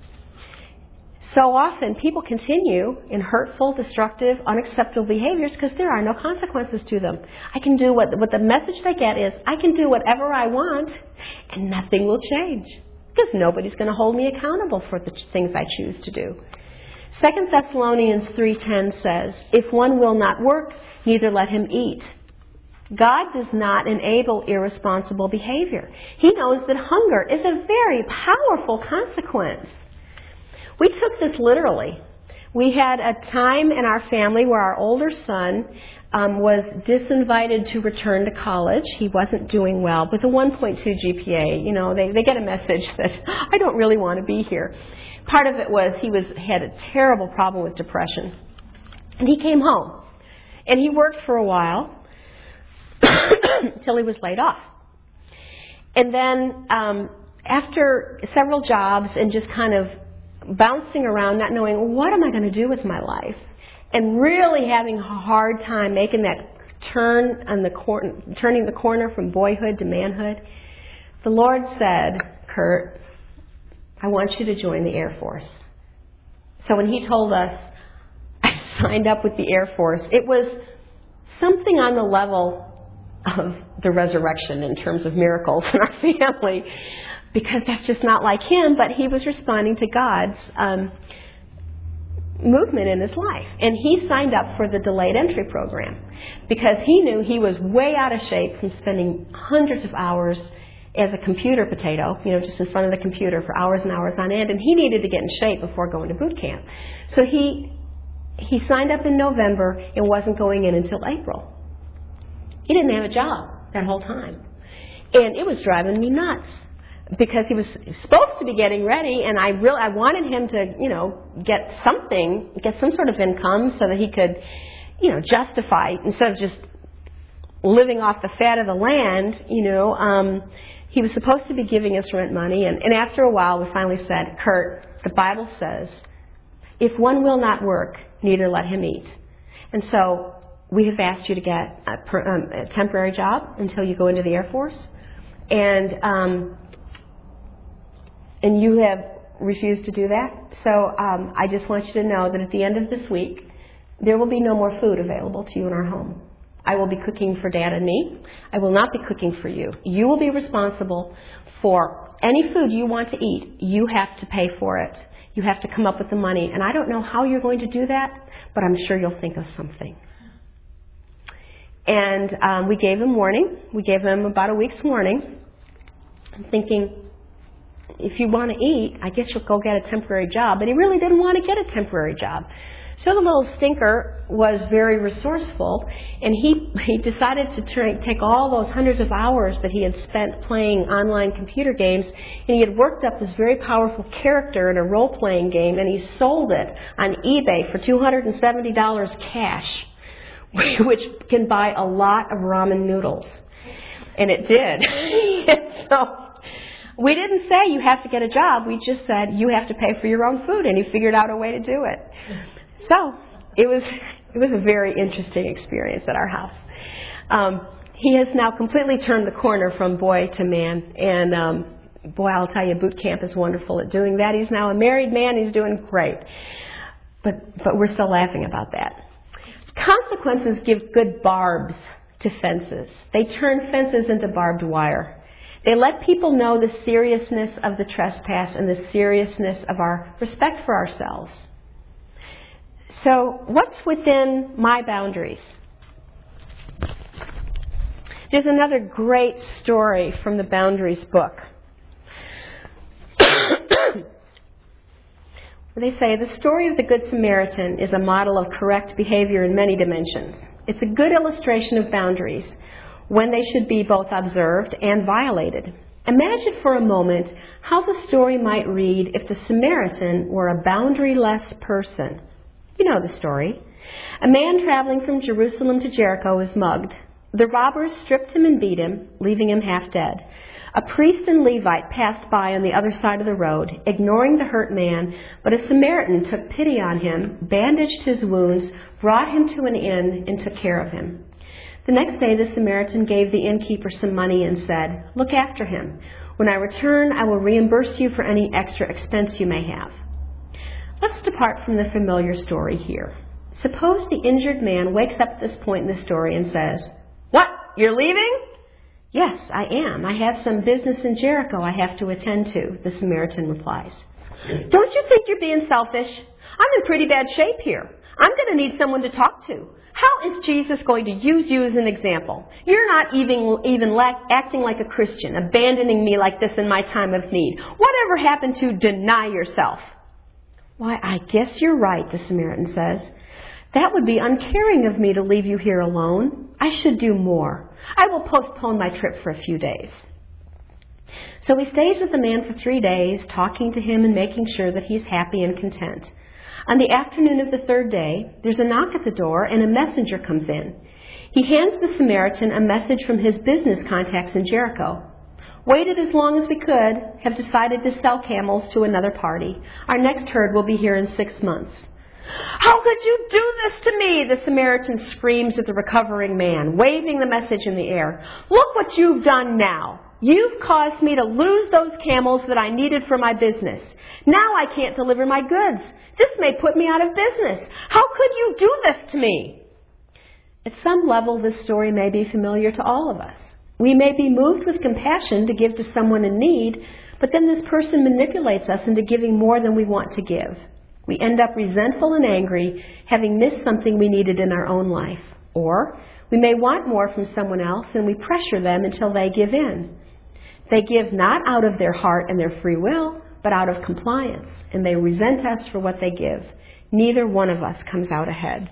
So often people continue in hurtful, destructive, unacceptable behaviors because there are no consequences to them. I can do what the message they get is, I can do whatever I want and nothing will change. Because nobody's going to hold me accountable for the things I choose to do. 2 Thessalonians 3:10 says, if one will not work, neither let him eat. God does not enable irresponsible behavior. He knows that hunger is a very powerful consequence. We took this literally. We had a time in our family where our older son was disinvited to return to college. He wasn't doing well with a 1.2 GPA. They get a message that I don't really want to be here. Part of it was he had a terrible problem with depression. And he came home. And he worked for a while until he was laid off. And then after several jobs and just kind of bouncing around, not knowing what am I going to do with my life, and really having a hard time making that turning the corner from boyhood to manhood, the Lord said, Kurt, I want you to join the Air Force. So when he told us I signed up with the Air Force, it was something on the level of the resurrection in terms of miracles in our family, because that's just not like him, but he was responding to God's movement in his life. And he signed up for the delayed entry program because he knew he was way out of shape from spending hundreds of hours as a computer potato, just in front of the computer for hours and hours on end, and he needed to get in shape before going to boot camp. So he signed up in November and wasn't going in until April. He didn't have a job that whole time. And it was driving me nuts because he was supposed to be getting ready, and I wanted him to, get some sort of income so that he could, justify, instead of just living off the fat of the land, he was supposed to be giving us rent money. And after a while, we finally said, Kurt, the Bible says, if one will not work, neither let him eat. And so we have asked you to get a temporary job until you go into the Air Force. And you have refused to do that. So I just want you to know that at the end of this week, there will be no more food available to you in our home. I will be cooking for Dad and me. I will not be cooking for you. You will be responsible for any food you want to eat. You have to pay for it. You have to come up with the money. And I don't know how you're going to do that, but I'm sure you'll think of something. And we gave him warning. We gave him about a week's warning. I'm thinking, if you want to eat, I guess you'll go get a temporary job. But he really didn't want to get a temporary job. So the little stinker was very resourceful, and he decided to take all those hundreds of hours that he had spent playing online computer games, and he had worked up this very powerful character in a role-playing game, and he sold it on eBay for $270 cash, which can buy a lot of ramen noodles. And it did. So we didn't say you have to get a job. We just said you have to pay for your own food, and he figured out a way to do it. So it was a very interesting experience at our house. He has now completely turned the corner from boy to man, and boy, I'll tell you, boot camp is wonderful at doing that. He's now a married man. He's doing great. But we're still laughing about that. Consequences give good barbs to fences. They turn fences into barbed wire. They let people know the seriousness of the trespass and the seriousness of our respect for ourselves. So what's within my boundaries? There's another great story from the Boundaries book. They say the story of the Good Samaritan is a model of correct behavior in many dimensions. It's a good illustration of boundaries, when they should be both observed and violated. Imagine for a moment how the story might read if the Samaritan were a boundaryless person. You know the story. A man traveling from Jerusalem to Jericho was mugged. The robbers stripped him and beat him, leaving him half dead. A priest and Levite passed by on the other side of the road, ignoring the hurt man, but a Samaritan took pity on him, bandaged his wounds, brought him to an inn, and took care of him. The next day the Samaritan gave the innkeeper some money and said, "Look after him. When I return, I will reimburse you for any extra expense you may have." Let's depart from the familiar story here. Suppose the injured man wakes up at this point in the story and says, "What, you're leaving?" "Yes, I am. I have some business in Jericho I have to attend to," the Samaritan replies. "Don't you think you're being selfish? I'm in pretty bad shape here. I'm going to need someone to talk to. How is Jesus going to use you as an example? You're not even acting like a Christian, abandoning me like this in my time of need. Whatever happened to deny yourself?" "Why, I guess you're right," the Samaritan says. "That would be uncaring of me to leave you here alone. I should do more. I will postpone my trip for a few days." So he stays with the man for 3 days, talking to him and making sure that he's happy and content. On the afternoon of the third day, there's a knock at the door and a messenger comes in. He hands the Samaritan a message from his business contacts in Jericho. "Waited as long as we could, have decided to sell camels to another party. Our next herd will be here in 6 months. "How could you do this to me?" the Samaritan screams at the recovering man, waving the message in the air. "Look what you've done now. You've caused me to lose those camels that I needed for my business. Now I can't deliver my goods. This may put me out of business. How could you do this to me?" At some level, this story may be familiar to all of us. We may be moved with compassion to give to someone in need, but then this person manipulates us into giving more than we want to give. We end up resentful and angry, having missed something we needed in our own life. Or we may want more from someone else, and we pressure them until they give in. They give not out of their heart and their free will, but out of compliance, and they resent us for what they give. Neither one of us comes out ahead.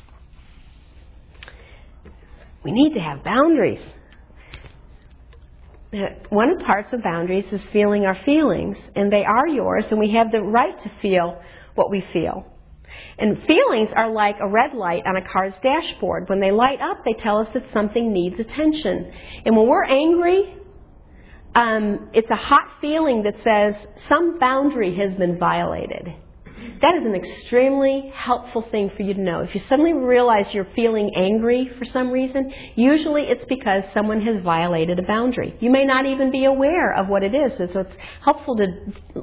We need to have boundaries. One of the parts of boundaries is feeling our feelings, and they are yours, and we have the right to feel what we feel. And feelings are like a red light on a car's dashboard. When they light up, they tell us that something needs attention. And when we're angry, it's a hot feeling that says some boundary has been violated. That is an extremely helpful thing for you to know. If you suddenly realize you're feeling angry for some reason, usually it's because someone has violated a boundary. You may not even be aware of what it is, so it's helpful to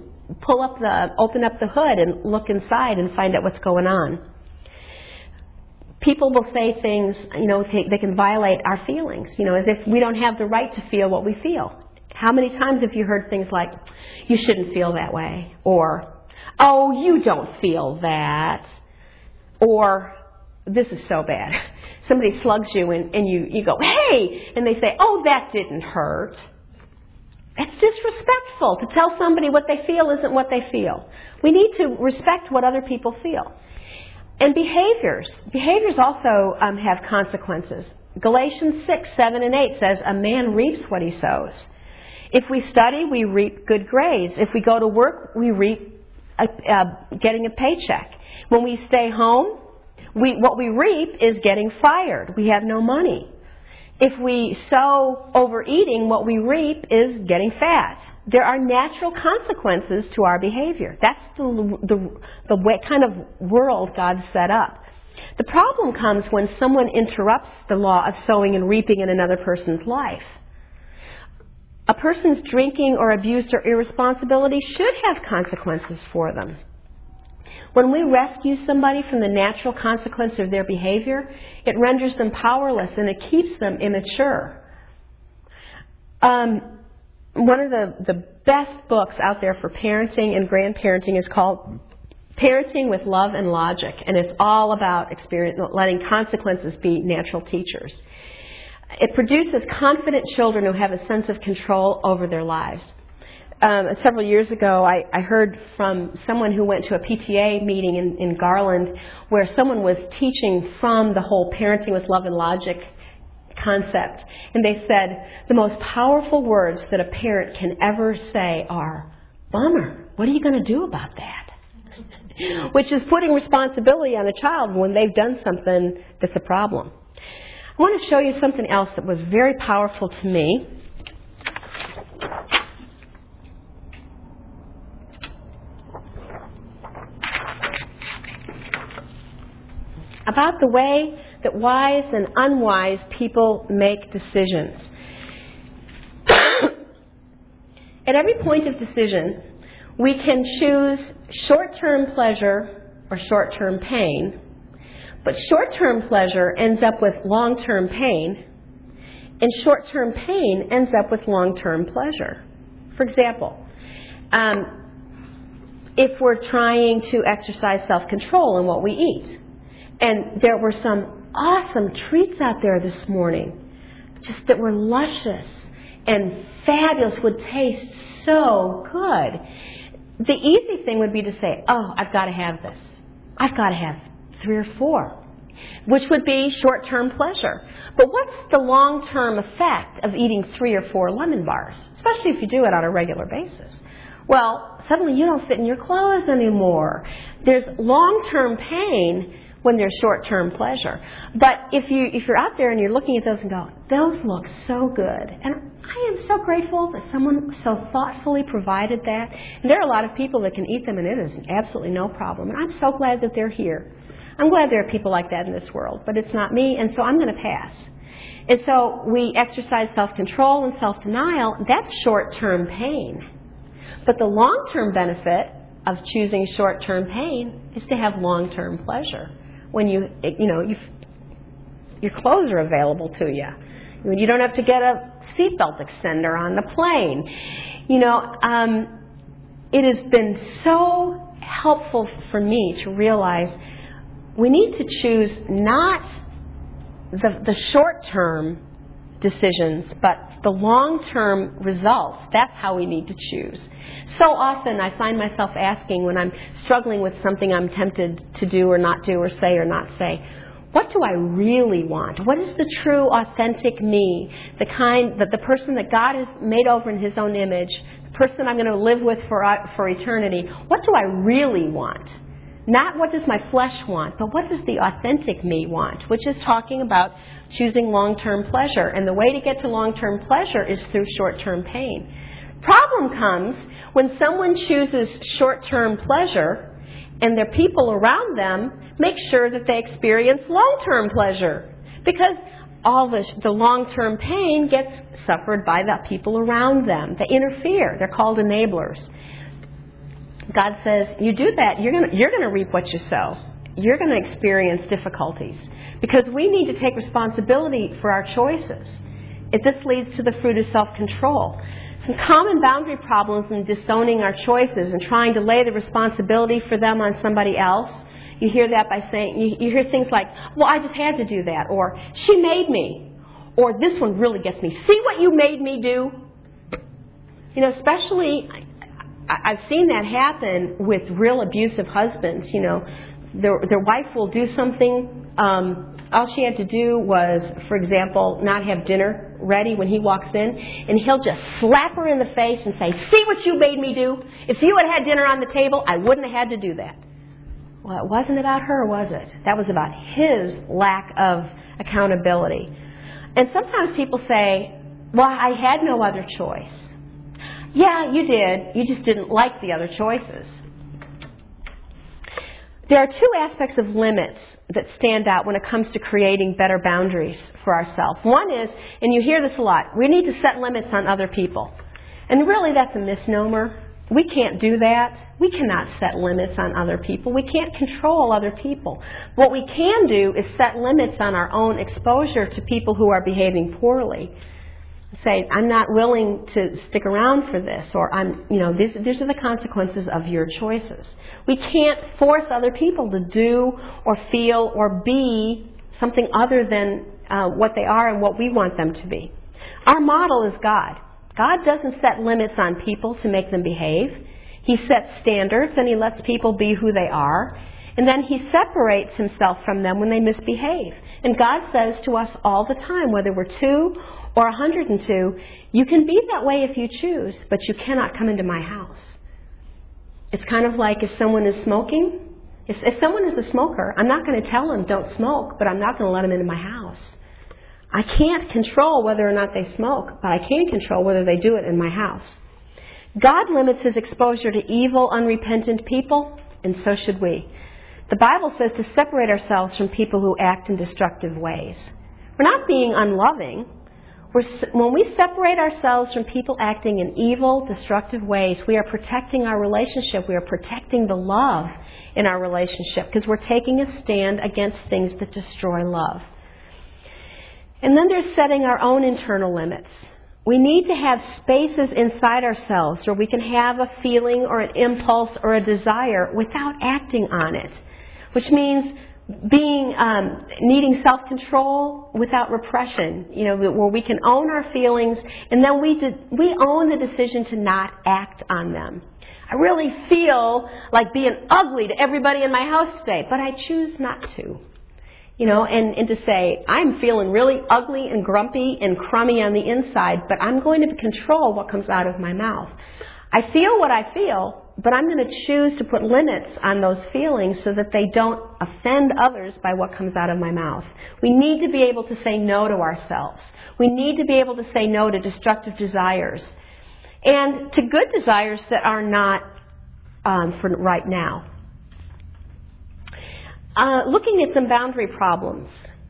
open up the hood and look inside and find out what's going on. People will say things, they can violate our feelings, as if we don't have the right to feel what we feel. How many times have you heard things like, you shouldn't feel that way, or, oh, you don't feel that, or, this is so bad. Somebody slugs you and you go, hey, and they say, oh, that didn't hurt. It's disrespectful to tell somebody what they feel isn't what they feel. We need to respect what other people feel. And behaviors also have consequences. Galatians 6, 7, and 8 says, a man reaps what he sows. If we study, we reap good grades. If we go to work, we reap getting a paycheck. When we stay home, what we reap is getting fired. We have no money. If we sow overeating, what we reap is getting fat. There are natural consequences to our behavior. That's the way, kind of world God set up. The problem comes when someone interrupts the law of sowing and reaping in another person's life. A person's drinking or abuse or irresponsibility should have consequences for them. When we rescue somebody from the natural consequence of their behavior, it renders them powerless and it keeps them immature. One of the best books out there for parenting and grandparenting is called Parenting with Love and Logic, and it's all about letting consequences be natural teachers. It produces confident children who have a sense of control over their lives. Several years ago, I heard from someone who went to a PTA meeting in Garland where someone was teaching from the whole Parenting with Love and Logic concept. And they said, the most powerful words that a parent can ever say are, bummer, what are you going to do about that? Which is putting responsibility on a child when they've done something that's a problem. I want to show you something else that was very powerful to me. About the way that wise and unwise people make decisions. At every point of decision, we can choose short-term pleasure or short-term pain, but short-term pleasure ends up with long-term pain, and short-term pain ends up with long-term pleasure. For example, if we're trying to exercise self-control in what we eat, and there were some awesome treats out there this morning, just that were luscious and fabulous, would taste so good. The easy thing would be to say, oh, I've got to have this. I've got to have 3 or 4, which would be short-term pleasure. But what's the long-term effect of eating 3 or 4 lemon bars, especially if you do it on a regular basis? Well, suddenly you don't fit in your clothes anymore. There's long-term pain when there's short-term pleasure. But if you're out there and you're looking at those and go, those look so good. And I am so grateful that someone so thoughtfully provided that. And there are a lot of people that can eat them and it is absolutely no problem. And I'm so glad that they're here. I'm glad there are people like that in this world. But it's not me, and so I'm going to pass. And so we exercise self-control and self-denial. That's short-term pain. But the long-term benefit of choosing short-term pain is to have long-term pleasure. When your clothes are available to you. When you don't have to get a seatbelt extender on the plane. It has been so helpful for me to realize we need to choose not the short-term decisions, but the long-term results, that's how we need to choose. So often I find myself asking when I'm struggling with something I'm tempted to do or not do or say or not say, what do I really want? What is the true, authentic me? The kind, the person that God has made over in His own image, the person I'm going to live with for eternity. What do I really want? Not what does my flesh want, but what does the authentic me want? Which is talking about choosing long-term pleasure. And the way to get to long-term pleasure is through short-term pain. Problem comes when someone chooses short-term pleasure and their people around them make sure that they experience long-term pleasure. Because all the long-term pain gets suffered by the people around them. They interfere. They're called enablers. God says, you do that, you're going to reap what you sow. You're going to experience difficulties. Because we need to take responsibility for our choices. This leads to the fruit of self-control. Some common boundary problems in disowning our choices and trying to lay the responsibility for them on somebody else. You hear that by saying, you hear things like, well, I just had to do that, or she made me, or this one really gets me. See what you made me do? You know, especially, I've seen that happen with real abusive husbands. You know, their wife will do something. All she had to do was, for example, not have dinner ready when he walks in, and he'll just slap her in the face and say, see what you made me do? If you had had dinner on the table, I wouldn't have had to do that. Well, it wasn't about her, was it? That was about his lack of accountability. And sometimes people say, well, I had no other choice. Yeah, you did. You just didn't like the other choices. There are two aspects of limits that stand out when it comes to creating better boundaries for ourselves. One is, and you hear this a lot, we need to set limits on other people. And really that's a misnomer. We can't do that. We cannot set limits on other people. We can't control other people. What we can do is set limits on our own exposure to people who are behaving poorly. Say, I'm not willing to stick around for this, or these are the consequences of your choices. We can't force other people to do or feel or be something other than what they are and what we want them to be. Our model is God. God doesn't set limits on people to make them behave. He sets standards and He lets people be who they are. And then He separates Himself from them when they misbehave. And God says to us all the time, whether we're 2 or 102, you can be that way if you choose, but you cannot come into my house. It's kind of like if someone is smoking. If someone is a smoker, I'm not going to tell them don't smoke, but I'm not going to let them into my house. I can't control whether or not they smoke, but I can control whether they do it in my house. God limits His exposure to evil, unrepentant people, and so should we. The Bible says to separate ourselves from people who act in destructive ways. We're not being unloving. When we separate ourselves from people acting in evil, destructive ways, we are protecting our relationship. We are protecting the love in our relationship because we're taking a stand against things that destroy love. And then there's setting our own internal limits. We need to have spaces inside ourselves where we can have a feeling or an impulse or a desire without acting on it, which means needing self-control without repression, where we can own our feelings and then we own the decision to not act on them. I really feel like being ugly to everybody in my house today, but I choose not to. And to say, I'm feeling really ugly and grumpy and crummy on the inside, but I'm going to control what comes out of my mouth. I feel what I feel, but I'm going to choose to put limits on those feelings so that they don't offend others by what comes out of my mouth. We need to be able to say no to ourselves. We need to be able to say no to destructive desires and to good desires that are not for right now. Looking at some boundary problems.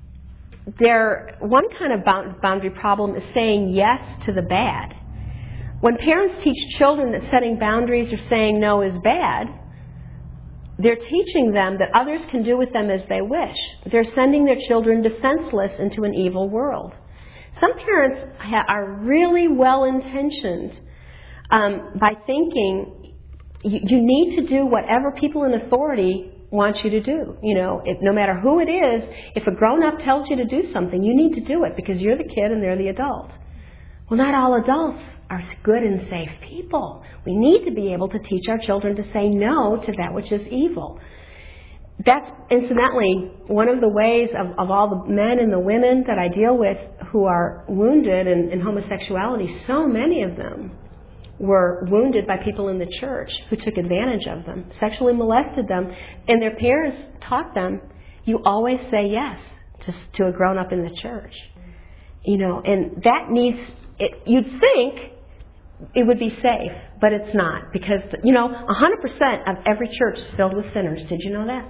One kind of boundary problem is saying yes to the bad. When parents teach children that setting boundaries or saying no is bad, they're teaching them that others can do with them as they wish. They're sending their children defenseless into an evil world. Some parents are really well-intentioned by thinking you need to do whatever people in authority want you to do. No matter who it is, if a grown-up tells you to do something, you need to do it because you're the kid and they're the adult. Well, not all adults are good and safe people. We need to be able to teach our children to say no to that which is evil. That's, incidentally, one of the ways of all the men and the women that I deal with who are wounded in homosexuality. So many of them were wounded by people in the church who took advantage of them, sexually molested them, and their parents taught them, you always say yes to a grown-up in the church. And that needs, you'd think it would be safe, but it's not, because, 100% of every church is filled with sinners. Did you know that?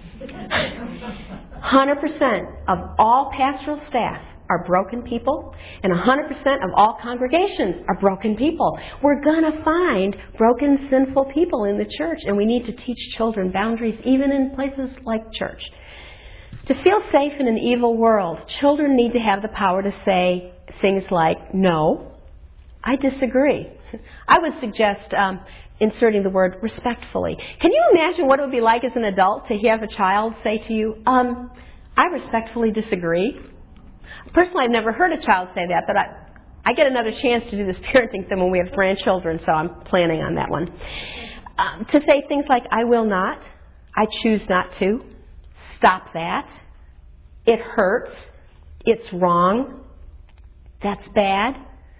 100% of all pastoral staff are broken people, and 100% of all congregations are broken people. We're going to find broken, sinful people in the church, and we need to teach children boundaries even in places like church. To feel safe in an evil world, children need to have the power to say things like, no, I disagree. I would suggest inserting the word respectfully. Can you imagine what it would be like as an adult to have a child say to you, I respectfully disagree? Personally, I've never heard a child say that, but I get another chance to do this parenting thing when we have grandchildren, so I'm planning on that one. To say things like, I will not, I choose not to, stop that, it hurts, it's wrong, that's bad.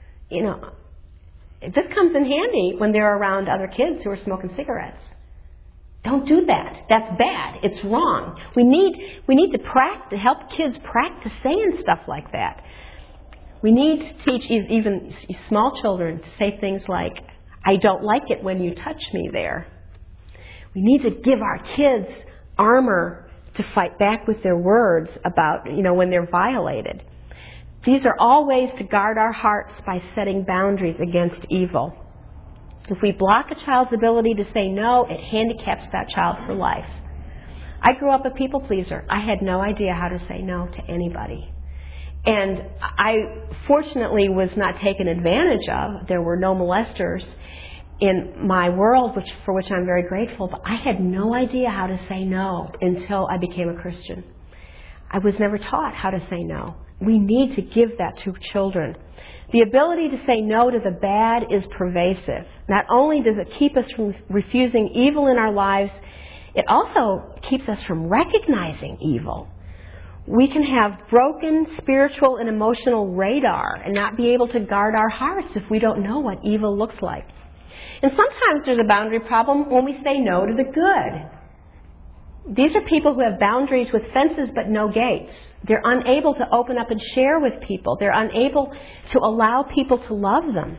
This comes in handy when they're around other kids who are smoking cigarettes. Don't do that. That's bad. It's wrong. We need to help kids practice saying stuff like that. We need to teach even small children to say things like, I don't like it when you touch me there. We need to give our kids armor to fight back with their words about, when they're violated. These are all ways to guard our hearts by setting boundaries against evil. If we block a child's ability to say no, it handicaps that child for life. I grew up a people pleaser. I had no idea how to say no to anybody. And I fortunately was not taken advantage of. There were no molesters in my world, for which I'm very grateful, but I had no idea how to say no until I became a Christian. I was never taught how to say no. We need to give that to children. The ability to say no to the bad is pervasive. Not only does it keep us from refusing evil in our lives, it also keeps us from recognizing evil. We can have broken spiritual and emotional radar and not be able to guard our hearts if we don't know what evil looks like. And sometimes there's a boundary problem when we say no to the good. These are people who have boundaries with fences but no gates. They're unable to open up and share with people. They're unable to allow people to love them.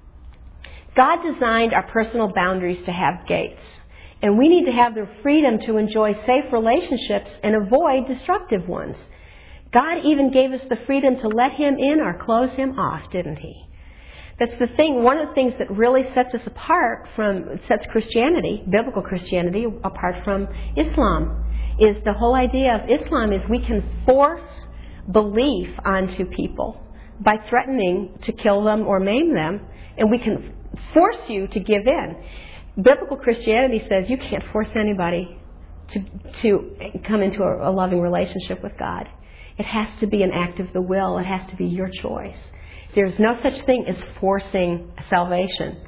God designed our personal boundaries to have gates. And we need to have the freedom to enjoy safe relationships and avoid destructive ones. God even gave us the freedom to let Him in or close Him off, didn't He? That's the thing. One of the things that really sets Christianity, biblical Christianity, apart from Islam, is the whole idea of Islam is we can force belief onto people by threatening to kill them or maim them, and we can force you to give in. Biblical Christianity says you can't force anybody to come into a loving relationship with God. It has to be an act of the will. It has to be your choice. There's no such thing as forcing salvation.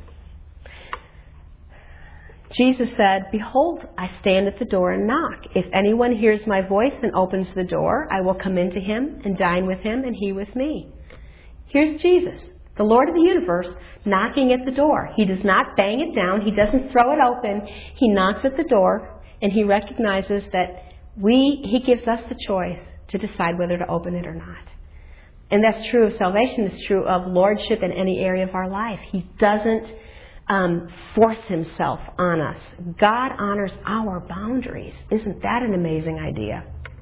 Jesus said, behold, I stand at the door and knock. If anyone hears my voice and opens the door, I will come into him and dine with him and he with me. Here's Jesus, the Lord of the universe, knocking at the door. He does not bang it down. He doesn't throw it open. He knocks at the door and he recognizes that he gives us the choice to decide whether to open it or not. And that's true of salvation. It's true of lordship in any area of our life. He doesn't force Himself on us. God honors our boundaries. Isn't that an amazing idea?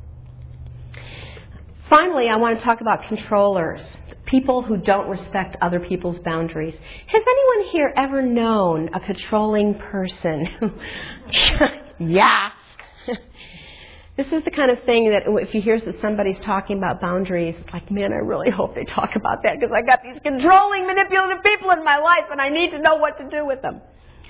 Finally, I want to talk about controllers, people who don't respect other people's boundaries. Has anyone here ever known a controlling person? Yeah. This is the kind of thing that if you hear that somebody's talking about boundaries, it's like, man, I really hope they talk about that because I got these controlling, manipulative people in my life and I need to know what to do with them.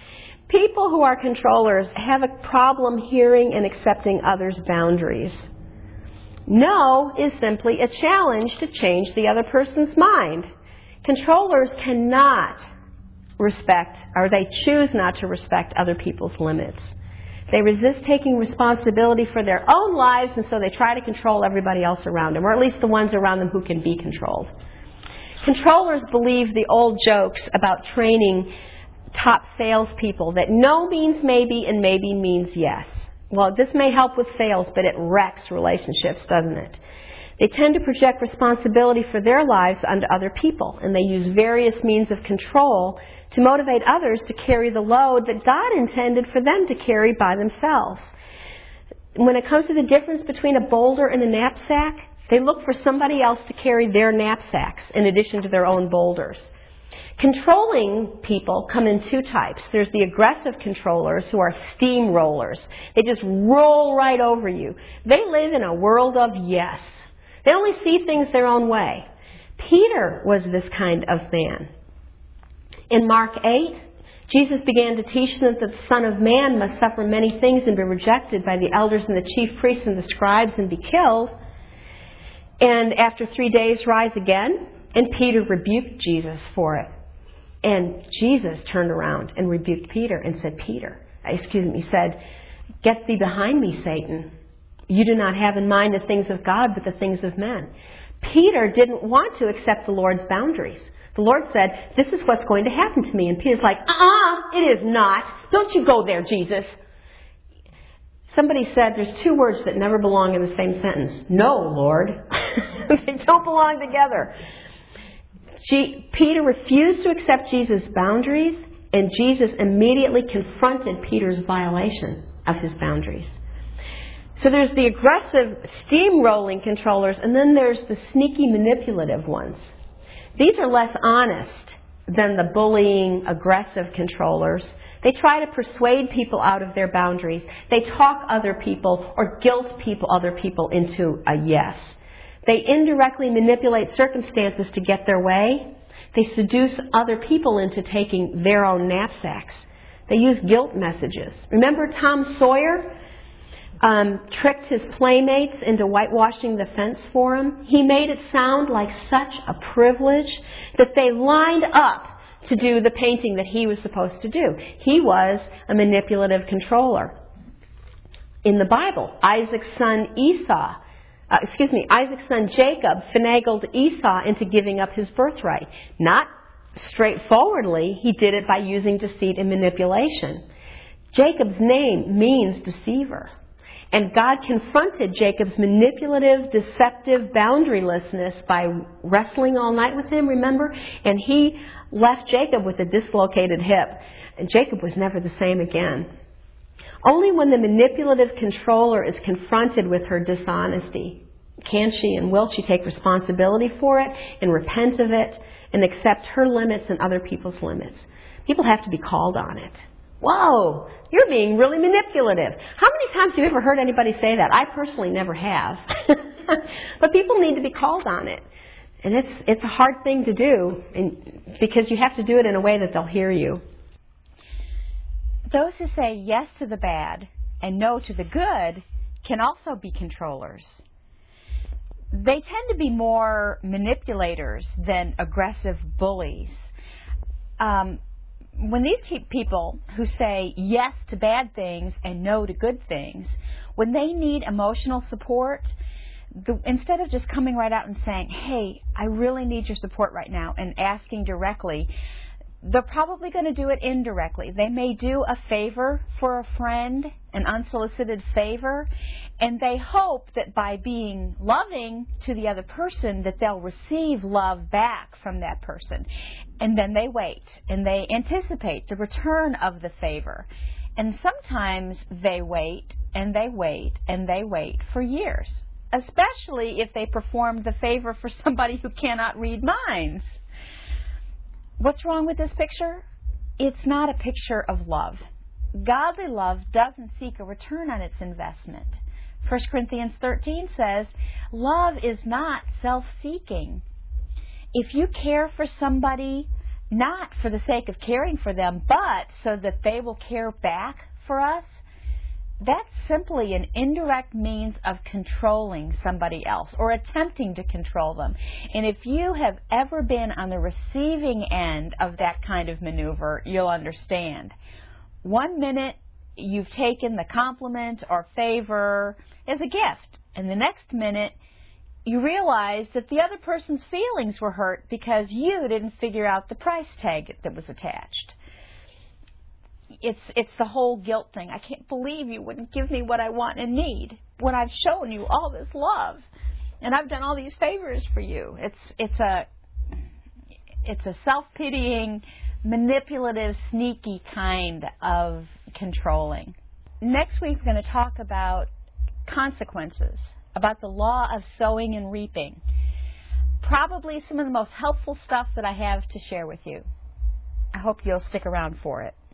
People who are controllers have a problem hearing and accepting others' boundaries. No is simply a challenge to change the other person's mind. Controllers cannot respect, or they choose not to respect other people's limits. They resist taking responsibility for their own lives, and so they try to control everybody else around them, or at least the ones around them who can be controlled. Controllers believe the old jokes about training top salespeople that no means maybe and maybe means yes. Well, this may help with sales, but it wrecks relationships, doesn't it? They tend to project responsibility for their lives onto other people, and they use various means of control to motivate others to carry the load that God intended for them to carry by themselves. When it comes to the difference between a boulder and a knapsack, they look for somebody else to carry their knapsacks in addition to their own boulders. Controlling people come in two types. There's the aggressive controllers who are steamrollers. They just roll right over you. They live in a world of yes. They only see things their own way. Peter was this kind of man. In Mark 8, Jesus began to teach them that the Son of Man must suffer many things and be rejected by the elders and the chief priests and the scribes and be killed, and after 3 days rise again. And Peter rebuked Jesus for it. And Jesus turned around and rebuked Peter and said, said, "Get thee behind me, Satan. You do not have in mind the things of God, but the things of men." Peter didn't want to accept the Lord's boundaries. The Lord said, "This is what's going to happen to me." And Peter's like, it is not. Don't you go there, Jesus. Somebody said there's two words that never belong in the same sentence. No, Lord. They don't belong together. Peter refused to accept Jesus' boundaries, and Jesus immediately confronted Peter's violation of his boundaries. So there's the aggressive, steamrolling controllers, and then there's the sneaky, manipulative ones. These are less honest than the bullying, aggressive controllers. They try to persuade people out of their boundaries. They talk other people or guilt other people into a yes. They indirectly manipulate circumstances to get their way. They seduce other people into taking their own knapsacks. They use guilt messages. Remember Tom Sawyer tricked his playmates into whitewashing the fence for him? He made it sound like such a privilege that they lined up to do the painting that he was supposed to do. He was a manipulative controller. In the Bible, Isaac's son Jacob finagled Esau into giving up his birthright. Not straightforwardly, he did it by using deceit and manipulation. Jacob's name means deceiver. And God confronted Jacob's manipulative, deceptive boundarylessness by wrestling all night with him, remember? And he left Jacob with a dislocated hip. And Jacob was never the same again. Only when the manipulative controller is confronted with her dishonesty can she and will she take responsibility for it and repent of it and accept her limits and other people's limits. People have to be called on it. Whoa, you're being really manipulative. How many times have you ever heard anybody say that? I personally never have. But people need to be called on it. And it's a hard thing to do because you have to do it in a way that they'll hear you. Those who say yes to the bad and no to the good can also be controllers. They tend to be more manipulators than aggressive bullies. When these people who say yes to bad things and no to good things, when they need emotional support, instead of just coming right out and saying, "Hey, I really need your support right now," and asking directly, they're probably going to do it indirectly. They may do a favor for a friend, an unsolicited favor, and they hope that by being loving to the other person that they'll receive love back from that person. And then they wait, and they anticipate the return of the favor. And sometimes they wait, and they wait, and they wait for years, especially if they perform the favor for somebody who cannot read minds. What's wrong with this picture? It's not a picture of love. Godly love doesn't seek a return on its investment. 1 Corinthians 13 says, love is not self-seeking. If you care for somebody not for the sake of caring for them, but so that they will care back for us, that's simply an indirect means of controlling somebody else or attempting to control them. And if you have ever been on the receiving end of that kind of maneuver, you'll understand. 1 minute you've taken the compliment or favor as a gift, and the next minute you realize that the other person's feelings were hurt because you didn't figure out the price tag that was attached. It's the whole guilt thing. I can't believe you wouldn't give me what I want and need when I've shown you all this love and I've done all these favors for you. It's a self-pitying, manipulative, sneaky kind of controlling. Next week we're going to talk about consequences, about the law of sowing and reaping. Probably some of the most helpful stuff that I have to share with you. I hope you'll stick around for it.